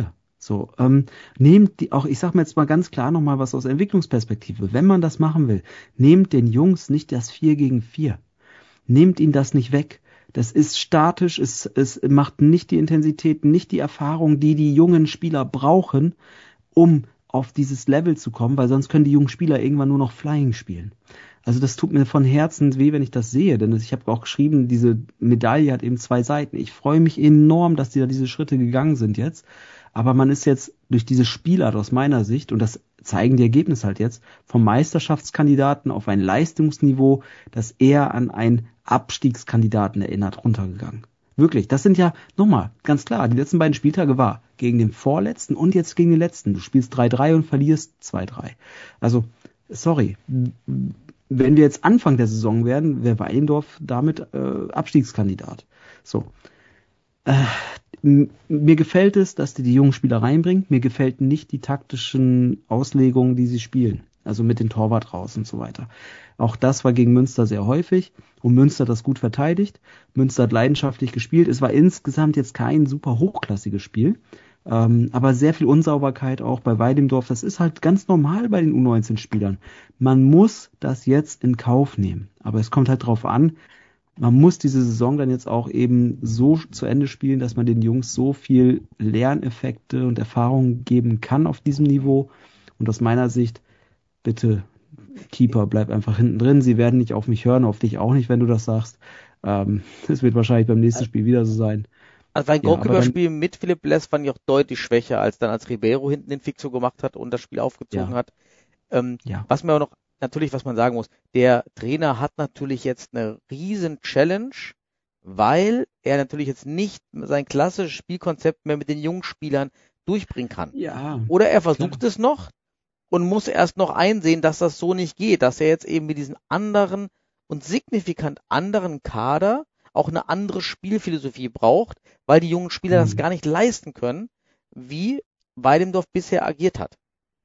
So, ähm, nehmt die, auch, ich sag mir jetzt mal ganz klar nochmal was aus Entwicklungsperspektive. Wenn man das machen will, nehmt den Jungs nicht das vier gegen vier. Nehmt ihnen das nicht weg. Das ist statisch, es, es macht nicht die Intensität, nicht die Erfahrung, die die jungen Spieler brauchen, um auf dieses Level zu kommen, weil sonst können die jungen Spieler irgendwann nur noch Flying spielen. Also das tut mir von Herzen weh, wenn ich das sehe, denn ich habe auch geschrieben, diese Medaille hat eben zwei Seiten. Ich freue mich enorm, dass die da diese Schritte gegangen sind jetzt, aber man ist jetzt durch diese Spielart aus meiner Sicht, und das zeigen die Ergebnisse halt jetzt, vom Meisterschaftskandidaten auf ein Leistungsniveau, das eher an einen Abstiegskandidaten erinnert, runtergegangen. Wirklich, das sind ja, nochmal, ganz klar, die letzten beiden Spieltage war gegen den Vorletzten und jetzt gegen den Letzten. Du spielst drei drei und verlierst zwei drei. Also, sorry, wenn wir jetzt Anfang der Saison werden, wäre Weilendorf damit äh, Abstiegskandidat. So. Äh, m- mir gefällt es, dass die die jungen Spieler reinbringen. Mir gefällt nicht die taktischen Auslegungen, die sie spielen. Also mit dem Torwart raus und so weiter. Auch das war gegen Münster sehr häufig und Münster hat das gut verteidigt. Münster hat leidenschaftlich gespielt. Es war insgesamt jetzt kein super hochklassiges Spiel, ähm, aber sehr viel Unsauberkeit auch bei Weidemdorf. Das ist halt ganz normal bei den U neunzehn-Spielern. Man muss das jetzt in Kauf nehmen. Aber es kommt halt drauf an, man muss diese Saison dann jetzt auch eben so zu Ende spielen, dass man den Jungs so viel Lerneffekte und Erfahrungen geben kann auf diesem Niveau. Und aus meiner Sicht, bitte, Keeper, bleib einfach hinten drin. Sie werden nicht auf mich hören, auf dich auch nicht, wenn du das sagst. Ähm, das wird wahrscheinlich beim nächsten Spiel wieder so sein. Also ein Ja, aber Goalkeeper-Spiel mit Philipp Bless fand ich auch deutlich schwächer, als dann als Ribeiro hinten den Fixo gemacht hat und das Spiel aufgezogen Ja. hat. Ähm, Ja. Was mir auch noch, natürlich, was man sagen muss, der Trainer hat natürlich jetzt eine riesen Challenge, weil er natürlich jetzt nicht sein klassisches Spielkonzept mehr mit den jungen Spielern durchbringen kann. Ja. Oder er versucht es noch und muss erst noch einsehen, dass das so nicht geht, dass er jetzt eben mit diesem anderen und signifikant anderen Kader auch eine andere Spielphilosophie braucht, weil die jungen Spieler das Mhm. gar nicht leisten können, wie Weidemdorf bisher agiert hat.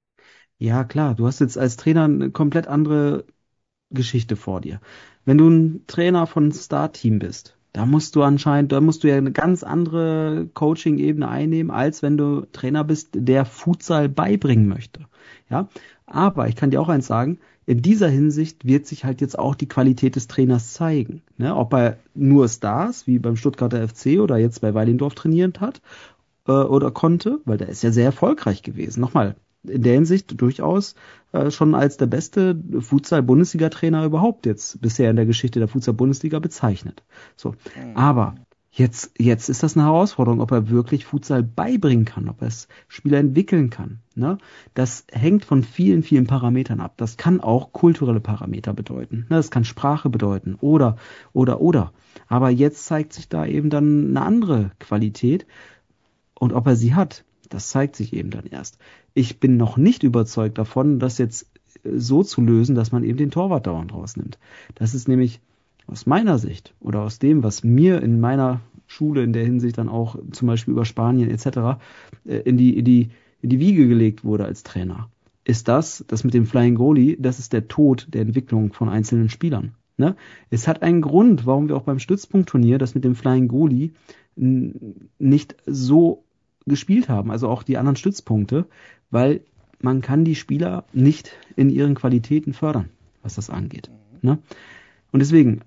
Ja, klar, du hast jetzt als Trainer eine komplett andere Geschichte vor dir. Wenn du ein Trainer von Star-Team bist, da musst du anscheinend, da musst du ja eine ganz andere Coaching-Ebene einnehmen, als wenn du Trainer bist, der Futsal beibringen möchte. Ja, aber ich kann dir auch eins sagen, in dieser Hinsicht wird sich halt jetzt auch die Qualität des Trainers zeigen. Ne? Ob er nur Stars, wie beim Stuttgarter F C oder jetzt bei Weilendorf trainiert hat, äh, oder konnte, weil der ist ja sehr erfolgreich gewesen. Nochmal, in der Hinsicht durchaus äh, schon als der beste Futsal-Bundesliga-Trainer überhaupt jetzt bisher in der Geschichte der Futsal-Bundesliga bezeichnet. So, aber jetzt jetzt ist das eine Herausforderung, ob er wirklich Futsal beibringen kann, ob er es Spieler entwickeln kann. Ne? Das hängt von vielen vielen Parametern ab. Das kann auch kulturelle Parameter bedeuten. Ne? Das kann Sprache bedeuten oder oder oder. Aber jetzt zeigt sich da eben dann eine andere Qualität und ob er sie hat, das zeigt sich eben dann erst. Ich bin noch nicht überzeugt davon, das jetzt so zu lösen, dass man eben den Torwart dauernd rausnimmt. Das ist nämlich aus meiner Sicht oder aus dem, was mir in meiner Schule in der Hinsicht dann auch zum Beispiel über Spanien et cetera in die, in die, in die Wiege gelegt wurde als Trainer, ist das, das mit dem Flying Goalie, das ist der Tod der Entwicklung von einzelnen Spielern. Ne? Es hat einen Grund, warum wir auch beim Stützpunktturnier das mit dem Flying Goalie n- nicht so gespielt haben, also auch die anderen Stützpunkte, weil man kann die Spieler nicht in ihren Qualitäten fördern, was das angeht. Ne? Und deswegen,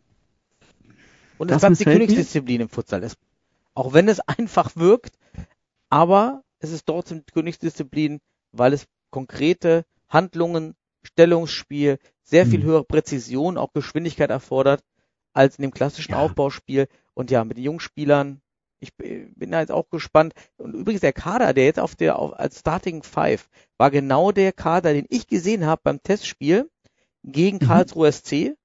Und es das bleibt die missfällt mir. Königsdisziplin im Futsal. Es, auch wenn es einfach wirkt, aber es ist trotzdem die Königsdisziplin, weil es konkrete Handlungen, Stellungsspiel, sehr viel Hm. höhere Präzision, auch Geschwindigkeit erfordert, als in dem klassischen Ja. Aufbauspiel. Und ja, mit den jungen Spielern, ich bin da jetzt auch gespannt. Und übrigens der Kader, der jetzt auf der auf, als Starting Five war genau der Kader, den ich gesehen habe beim Testspiel gegen Mhm. Karlsruhe S C,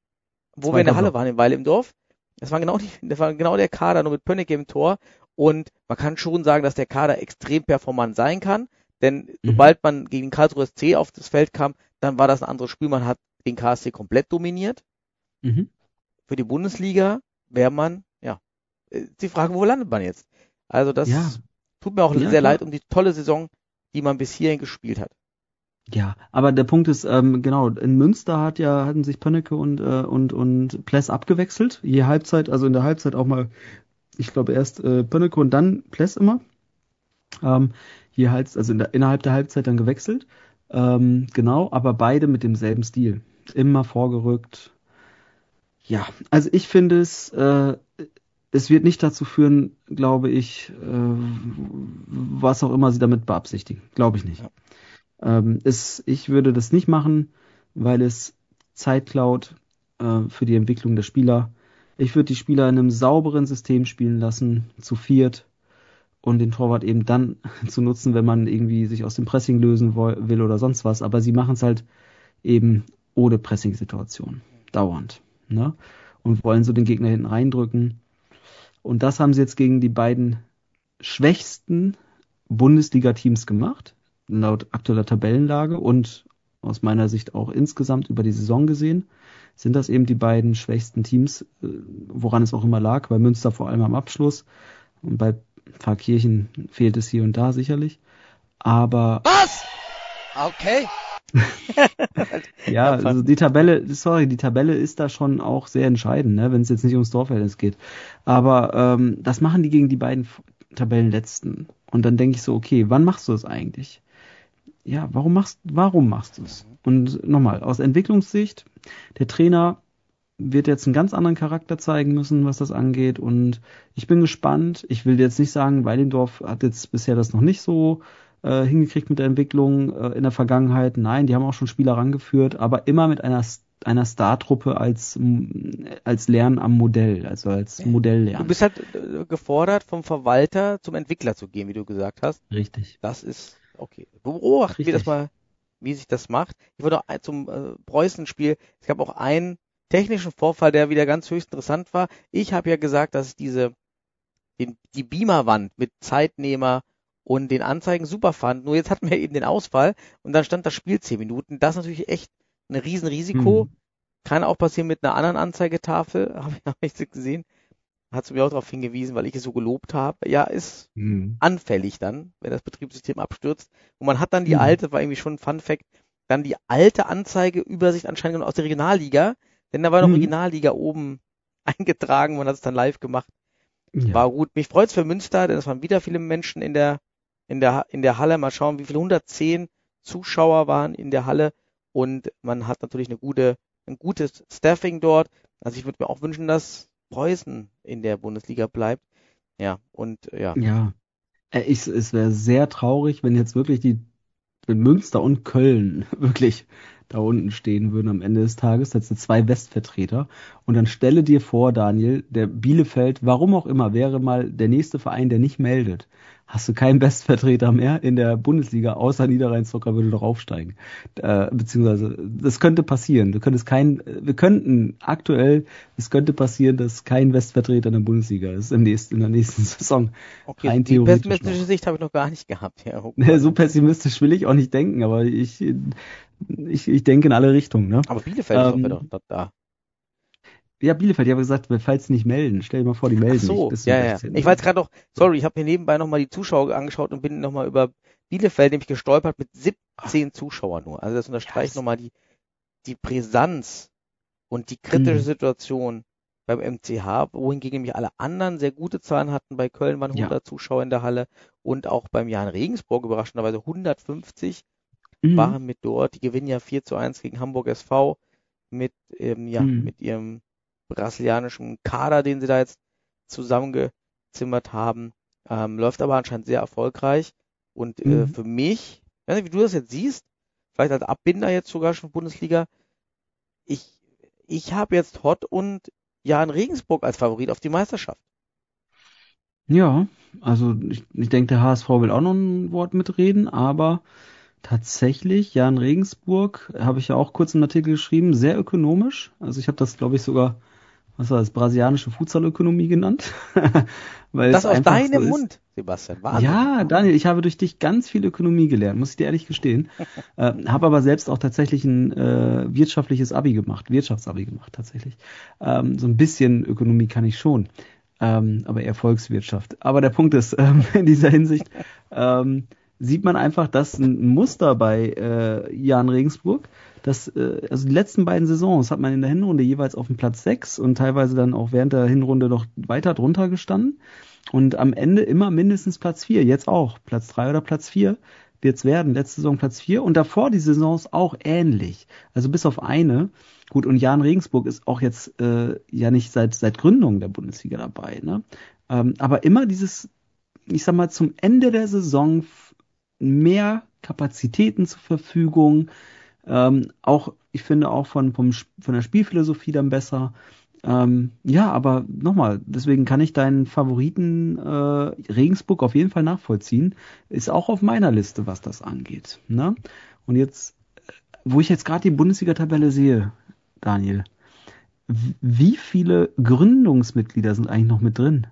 wo wir in der Zweiter Halle Block. waren in Weil im Dorf. Das war genau die, das war genau der Kader, nur mit Pönnecke im Tor. Und man kann schon sagen, dass der Kader extrem performant sein kann, denn Mhm. sobald man gegen Karlsruhe S C auf das Feld kam, dann war das ein anderes Spiel. Man hat den K S C komplett dominiert. Mhm. Für die Bundesliga wäre man, ja, äh, die Frage, wo landet man jetzt? Also das Ja. tut mir auch Ja, sehr klar. leid um die tolle Saison, die man bis hierhin gespielt hat. Ja, aber der Punkt ist, ähm, genau, in Münster hat ja, hatten sich Pönnecke und, äh, und, und Pless abgewechselt. Je Halbzeit, also in der Halbzeit auch mal, ich glaube erst äh, Pönnecke und dann Pless immer. Ähm, hier halt, also in der, innerhalb der Halbzeit dann gewechselt. Ähm, genau, aber beide mit demselben Stil. Immer vorgerückt. Ja, also ich finde es, äh, es wird nicht dazu führen, glaube ich, äh, was auch immer sie damit beabsichtigen. Glaube ich nicht. Ja. Ähm, es, ich würde das nicht machen, weil es Zeit klaut äh, für die Entwicklung der Spieler. Ich würde die Spieler in einem sauberen System spielen lassen, zu viert, und den Torwart eben dann zu nutzen, wenn man irgendwie sich aus dem Pressing lösen will oder sonst was. Aber sie machen es halt eben ohne Pressing-Situation. Dauernd. Ne? Und wollen so den Gegner hinten reindrücken. Und das haben sie jetzt gegen die beiden schwächsten Bundesliga-Teams gemacht, laut aktueller Tabellenlage und aus meiner Sicht auch insgesamt über die Saison gesehen, sind das eben die beiden schwächsten Teams, woran es auch immer lag, bei Münster vor allem am Abschluss und bei Pfarrkirchen fehlt es hier und da sicherlich. Aber... Was? Okay. Ja, also die Tabelle, sorry, die Tabelle ist da schon auch sehr entscheidend, ne, wenn es jetzt nicht ums Torverhältnis geht. Aber ähm, das machen die gegen die beiden Tabellenletzten. Und dann denke ich so, okay, wann machst du es eigentlich? Ja, warum machst, warum machst du es? Und nochmal, aus Entwicklungssicht, der Trainer wird jetzt einen ganz anderen Charakter zeigen müssen, was das angeht. Und ich bin gespannt. Ich will jetzt nicht sagen, Weilendorf hat jetzt bisher das noch nicht so äh, hingekriegt mit der Entwicklung äh, in der Vergangenheit. Nein, die haben auch schon Spieler rangeführt, aber immer mit einer einer Star-Truppe als als Lernen am Modell, also als Modelllernen. Du bist halt gefordert, vom Verwalter zum Entwickler zu gehen, wie du gesagt hast. Richtig. Das ist okay. Beobachten wir das mal, wie sich das macht. Ich wollte noch zum äh, Preußen-Spiel. Es gab auch einen technischen Vorfall, der wieder ganz höchst interessant war. Ich habe ja gesagt, dass ich diese den, die Beamerwand mit Zeitnehmer und den Anzeigen super fand. Nur jetzt hatten wir eben den Ausfall und dann stand das Spiel zehn Minuten. Das ist natürlich echt ein Riesenrisiko. Hm. Kann auch passieren mit einer anderen Anzeigetafel. Habe ich noch nicht gesehen. Hat sie mir auch darauf hingewiesen, weil ich es so gelobt habe. Ja, ist hm. anfällig dann, wenn das Betriebssystem abstürzt. Und man hat dann die hm. alte, war irgendwie schon ein Fun-Fact, dann die alte Anzeigeübersicht anscheinend aus der Regionalliga. Denn da war noch hm. Regionalliga oben eingetragen. Man hat es dann live gemacht. Ja. War gut. Mich freut's für Münster, denn es waren wieder viele Menschen in der in der in der Halle. Mal schauen, wie viele hundertzehn Zuschauer waren in der Halle. Und man hat natürlich eine gute, ein gutes Staffing dort. Also ich würde mir auch wünschen, dass Preußen in der Bundesliga bleibt. Ja, und ja. Ja, ich, es wäre sehr traurig, wenn jetzt wirklich die, wenn Münster und Köln wirklich da unten stehen würden am Ende des Tages. Das sind zwei Westvertreter. Und dann stelle dir vor, Daniel, der Bielefeld, warum auch immer, wäre mal der nächste Verein, der nicht meldet. Hast du keinen Westvertreter mehr in der Bundesliga, außer Niederrhein-Zocker würde doch aufsteigen. Äh, beziehungsweise, das könnte passieren. Du könntest kein, wir könnten aktuell, es könnte passieren, dass kein Westvertreter in der Bundesliga ist im nächsten, in der nächsten Saison. Okay, rein die pessimistische Sicht habe ich noch gar nicht gehabt. Ja, okay. So pessimistisch will ich auch nicht denken, aber ich, ich, ich denke in alle Richtungen. Ne? Aber Bielefeld ähm, ist doch wieder da. Ja, Bielefeld, ich habe gesagt, falls sie nicht melden, stell dir mal vor, die melden Ach so, nicht. Ja, ja. Ich war jetzt gerade noch, sorry, ich habe mir nebenbei nochmal die Zuschauer angeschaut und bin nochmal über Bielefeld nämlich gestolpert mit siebzehn Zuschauern nur. Also das unterstreicht yes. nochmal die, die Brisanz und die kritische mhm. Situation beim M C H, wohingegen nämlich alle anderen sehr gute Zahlen hatten. Bei Köln waren hundert ja. Zuschauer in der Halle und auch beim Jan Regensburg überraschenderweise hundertfünfzig mhm. waren mit dort. Die gewinnen ja vier zu eins gegen Hamburg S V mit, ähm, ja, mhm. mit ihrem brasilianischen Kader, den sie da jetzt zusammengezimmert haben, ähm, läuft aber anscheinend sehr erfolgreich und mhm. äh, für mich, ich weiß nicht, wie du das jetzt siehst, vielleicht als Abbinder jetzt sogar schon Bundesliga, ich ich habe jetzt Hott und Jan Regensburg als Favorit auf die Meisterschaft. Ja, also ich, ich denke, der H S V will auch noch ein Wort mitreden, aber tatsächlich, Jan Regensburg, habe ich ja auch kurz im Artikel geschrieben, sehr ökonomisch, also ich habe das, glaube ich, sogar was war das, brasilianische Futsalökonomie genannt. Weil das es aus deinem so Mund, Sebastian. Wahnsinn. Ja, Daniel, ich habe durch dich ganz viel Ökonomie gelernt, muss ich dir ehrlich gestehen. äh, habe aber selbst auch tatsächlich ein äh, wirtschaftliches Abi gemacht, Wirtschaftsabi gemacht tatsächlich. Ähm, so ein bisschen Ökonomie kann ich schon, ähm, aber eher Volkswirtschaft. Aber der Punkt ist, ähm, in dieser Hinsicht ähm, sieht man einfach, dass ein Muster bei äh, Jan Regensburg, das, äh, also die letzten beiden Saisons hat man in der Hinrunde jeweils auf dem Platz sechs und teilweise dann auch während der Hinrunde noch weiter drunter gestanden. und am Ende immer mindestens Platz vier. Jetzt auch. Platz drei oder Platz vier wird's werden. Letzte Saison Platz vier und davor die Saisons auch ähnlich. Also bis auf eine. Gut, und Jahn Regensburg ist auch jetzt äh, ja nicht seit seit Gründung der Bundesliga dabei, ne? Ähm, aber immer dieses, ich sag mal, zum Ende der Saison mehr Kapazitäten zur Verfügung. Ähm, auch, ich finde auch von, vom, von der Spielphilosophie dann besser. Ähm, ja, aber nochmal, deswegen kann ich deinen Favoriten äh, Regensburg auf jeden Fall nachvollziehen. Ist auch auf meiner Liste, was das angeht. Ne? Und jetzt, wo ich jetzt gerade die Bundesliga-Tabelle sehe, Daniel, wie viele Gründungsmitglieder sind eigentlich noch mit drin?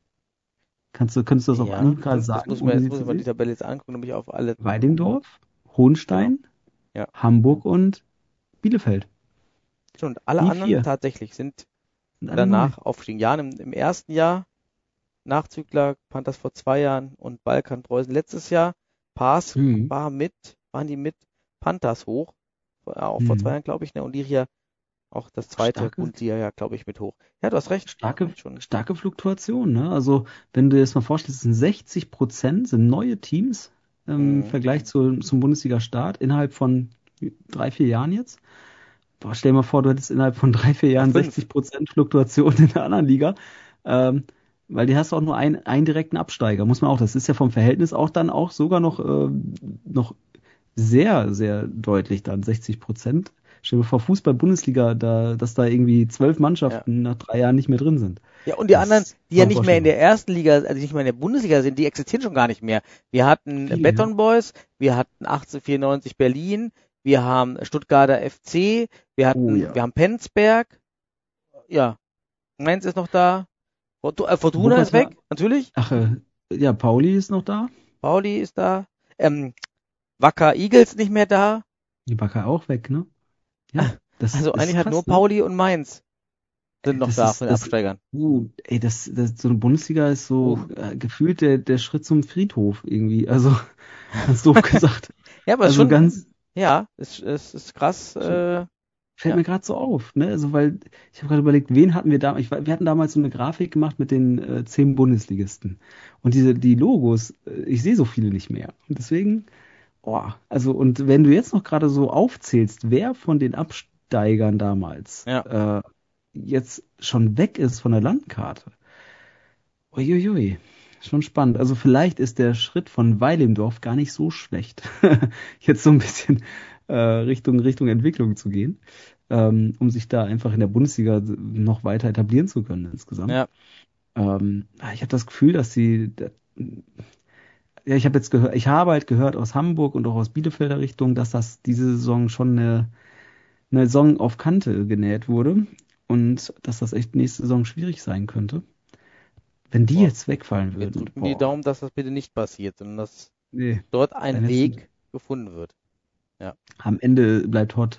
Kannst du, könntest du das auf Ja, Anhieb gerade das sagen? muss man, jetzt muss ich mal die Tabelle jetzt angucken, nämlich auf alle. Weidingdorf, Hohenstein, Ja. Hamburg und Bielefeld. Und alle Die anderen vier. tatsächlich sind Sind alle danach aufgestiegen. Jan im, im ersten Jahr, Nachzügler, Panthers vor zwei Jahren und Balkan Preußen letztes Jahr. Paas neu. Mhm. war mit, waren die mit Panthers hoch, auch vor Mhm. zwei Jahren, glaube ich, ne, und Liria auch das zweite Starke- Bundesliga, glaube ich, mit hoch. Ja, du hast recht. Starke, Schon. starke Fluktuation, ne? Also, wenn du dir das mal vorstellst, sind sechzig Prozent sind neue Teams im Mhm. Vergleich zu, zum Bundesliga-Start innerhalb von drei, vier Jahren jetzt. Boah, stell dir mal vor, du hättest innerhalb von drei, vier Jahren fünf. sechzig Prozent Fluktuation in der anderen Liga. Ähm, weil die hast auch nur einen, einen direkten Absteiger, muss man auch. Das ist ja vom Verhältnis auch dann auch sogar noch, äh, noch sehr, sehr deutlich dann, sechzig Prozent. Stell dir vor, Fußball-Bundesliga, da, dass da irgendwie zwölf Mannschaften nach drei Jahren nicht mehr drin sind. Ja, und die Das anderen, ist die ja kaum nicht mehr in vorstellbar. der ersten Liga, also nicht mehr in der Bundesliga sind, die existieren schon gar nicht mehr. Wir hatten Viele, Beton Boys, wir hatten achtzehnhundertvierundneunzig Berlin, wir haben Stuttgarter F C, wir hatten, Oh ja. wir haben Penzberg, ja, Mainz ist noch da, Fortu- äh, Fortuna ist Wuppertal- weg, natürlich, Ach, äh, ja, Pauli ist noch da. Pauli ist da, ähm, Wacker Eagles nicht mehr da, Die Backer auch weg, ne? Ja, das also ist eigentlich hat krass, nur ne? Pauli und Mainz sind noch Das da ist- von den das- Absteigern. Uh, ey, das, das, so eine Bundesliga ist so Uff. äh, gefühlt der, der Schritt zum Friedhof irgendwie. Also, ganz doof gesagt. Ja, aber es ist Also schon, ganz, ja, es, es ist krass, äh, fällt Ja. mir gerade so auf, ne? Also, weil ich habe gerade überlegt, wen hatten wir da? Ich, wir hatten damals so eine Grafik gemacht mit den äh, zehn Bundesligisten. Und diese, die Logos, äh, ich sehe so viele nicht mehr. Und deswegen, oh, also, und wenn du jetzt noch gerade so aufzählst, wer von den Absteigern damals Ja. äh, jetzt schon weg ist von der Landkarte. Uiuiui, schon spannend. Also vielleicht ist der Schritt von Weilimdorf gar nicht so schlecht, jetzt so ein bisschen äh, Richtung Richtung Entwicklung zu gehen, ähm, um sich da einfach in der Bundesliga noch weiter etablieren zu können insgesamt. ja. Ähm, ich habe das Gefühl, dass sie, da, ja, ich habe jetzt gehört, ich habe halt gehört aus Hamburg und auch aus Bielefelder Richtung, dass das diese Saison schon eine, eine Saison auf Kante genäht wurde und dass das echt nächste Saison schwierig sein könnte. Wenn die Boah. jetzt wegfallen Wir würden. drücken die boah, Daumen, dass das bitte nicht passiert, sondern dass nee, dort ein Dann ist Weg gefunden wird. am Ende bleibt Hott.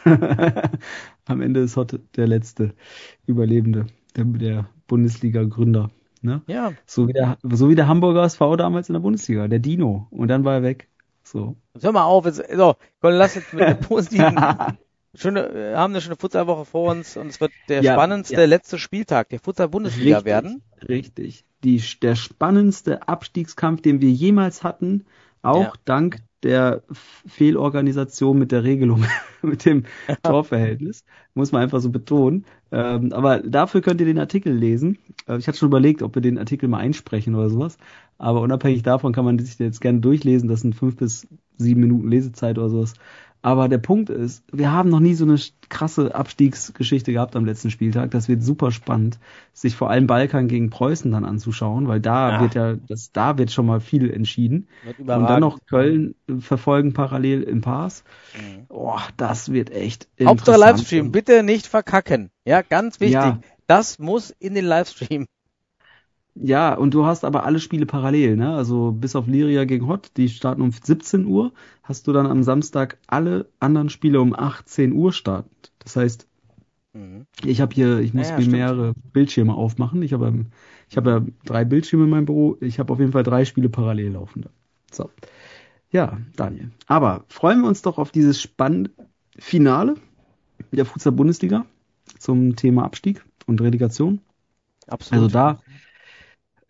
Am Ende ist Hott der letzte Überlebende, der, der Bundesliga-Gründer. Ne? Ja, So wie der, so wie der Hamburger S V damals in der Bundesliga, der Dino. Und dann war er weg. So. jetzt hör mal auf. Jetzt, so, komm, lass jetzt mit einem positiven, schöne, wir haben eine schöne Futsalwoche vor uns und es wird der Ja, spannendste ja. letzte Spieltag der Futsal-Bundesliga Richtig, werden. Richtig. Die, der spannendste Abstiegskampf, den wir jemals hatten, auch Ja. dank der F- Fehlorganisation mit der Regelung, mit dem Torverhältnis, muss man einfach so betonen. Ähm, aber dafür könnt ihr den Artikel lesen. Äh, ich hatte schon überlegt, ob wir den Artikel mal einsprechen oder sowas. Aber unabhängig davon kann man sich den jetzt gerne durchlesen. Das sind fünf bis sieben Minuten Lesezeit oder sowas. Aber der Punkt ist, wir haben noch nie so eine krasse Abstiegsgeschichte gehabt am letzten Spieltag. Das wird super spannend, sich vor allem Balkan gegen Preußen dann anzuschauen, weil da Ja. wird ja, das, da wird schon mal viel entschieden. Wird Und dann überragend. noch Köln verfolgen parallel im Pass. Mhm. Oh, das wird echt Hauptsache interessant. Livestream, bitte nicht verkacken. Ja, ganz wichtig. Ja. Das muss in den Livestream. Ja, und du hast aber alle Spiele parallel, ne? Also bis auf Liria gegen Hott, die starten um siebzehn Uhr, hast du dann am Samstag alle anderen Spiele um achtzehn Uhr starten. Das heißt, Mhm. ich habe hier, ich muss Ja, ja, mir stimmt. mehrere Bildschirme aufmachen. Ich habe, ähm, ich habe ja drei Bildschirme in meinem Büro. Ich habe auf jeden Fall drei Spiele parallel laufen. So. Ja, Daniel. Aber freuen wir uns doch auf dieses spannende Finale der Futsal-Bundesliga zum Thema Abstieg und Relegation. Absolut. Also da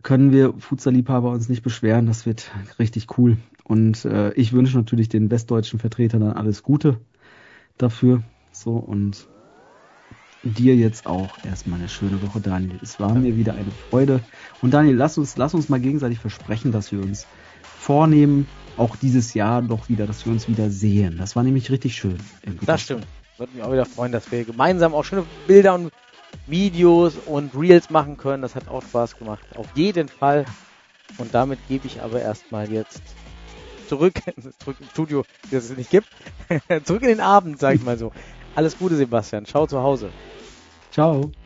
können wir Futsal-Liebhaber uns nicht beschweren. Das wird richtig cool. Und äh, ich wünsche natürlich den westdeutschen Vertretern dann alles Gute dafür. So, und dir jetzt auch erstmal eine schöne Woche, Daniel. Es war mir wieder eine Freude. Und Daniel, lass uns, lass uns mal gegenseitig versprechen, dass wir uns vornehmen, auch dieses Jahr doch wieder, dass wir uns wieder sehen. Das war nämlich richtig schön. Das stimmt. Würde mich auch wieder freuen, dass wir gemeinsam auch schöne Bilder und Videos und Reels machen können. Das hat auch Spaß gemacht. Auf jeden Fall. Und damit gebe ich aber erstmal jetzt zurück, zurück ins Studio, das es nicht gibt. Zurück in den Abend, sag ich mal so. Alles Gute, Sebastian. Ciao zu Hause. Ciao.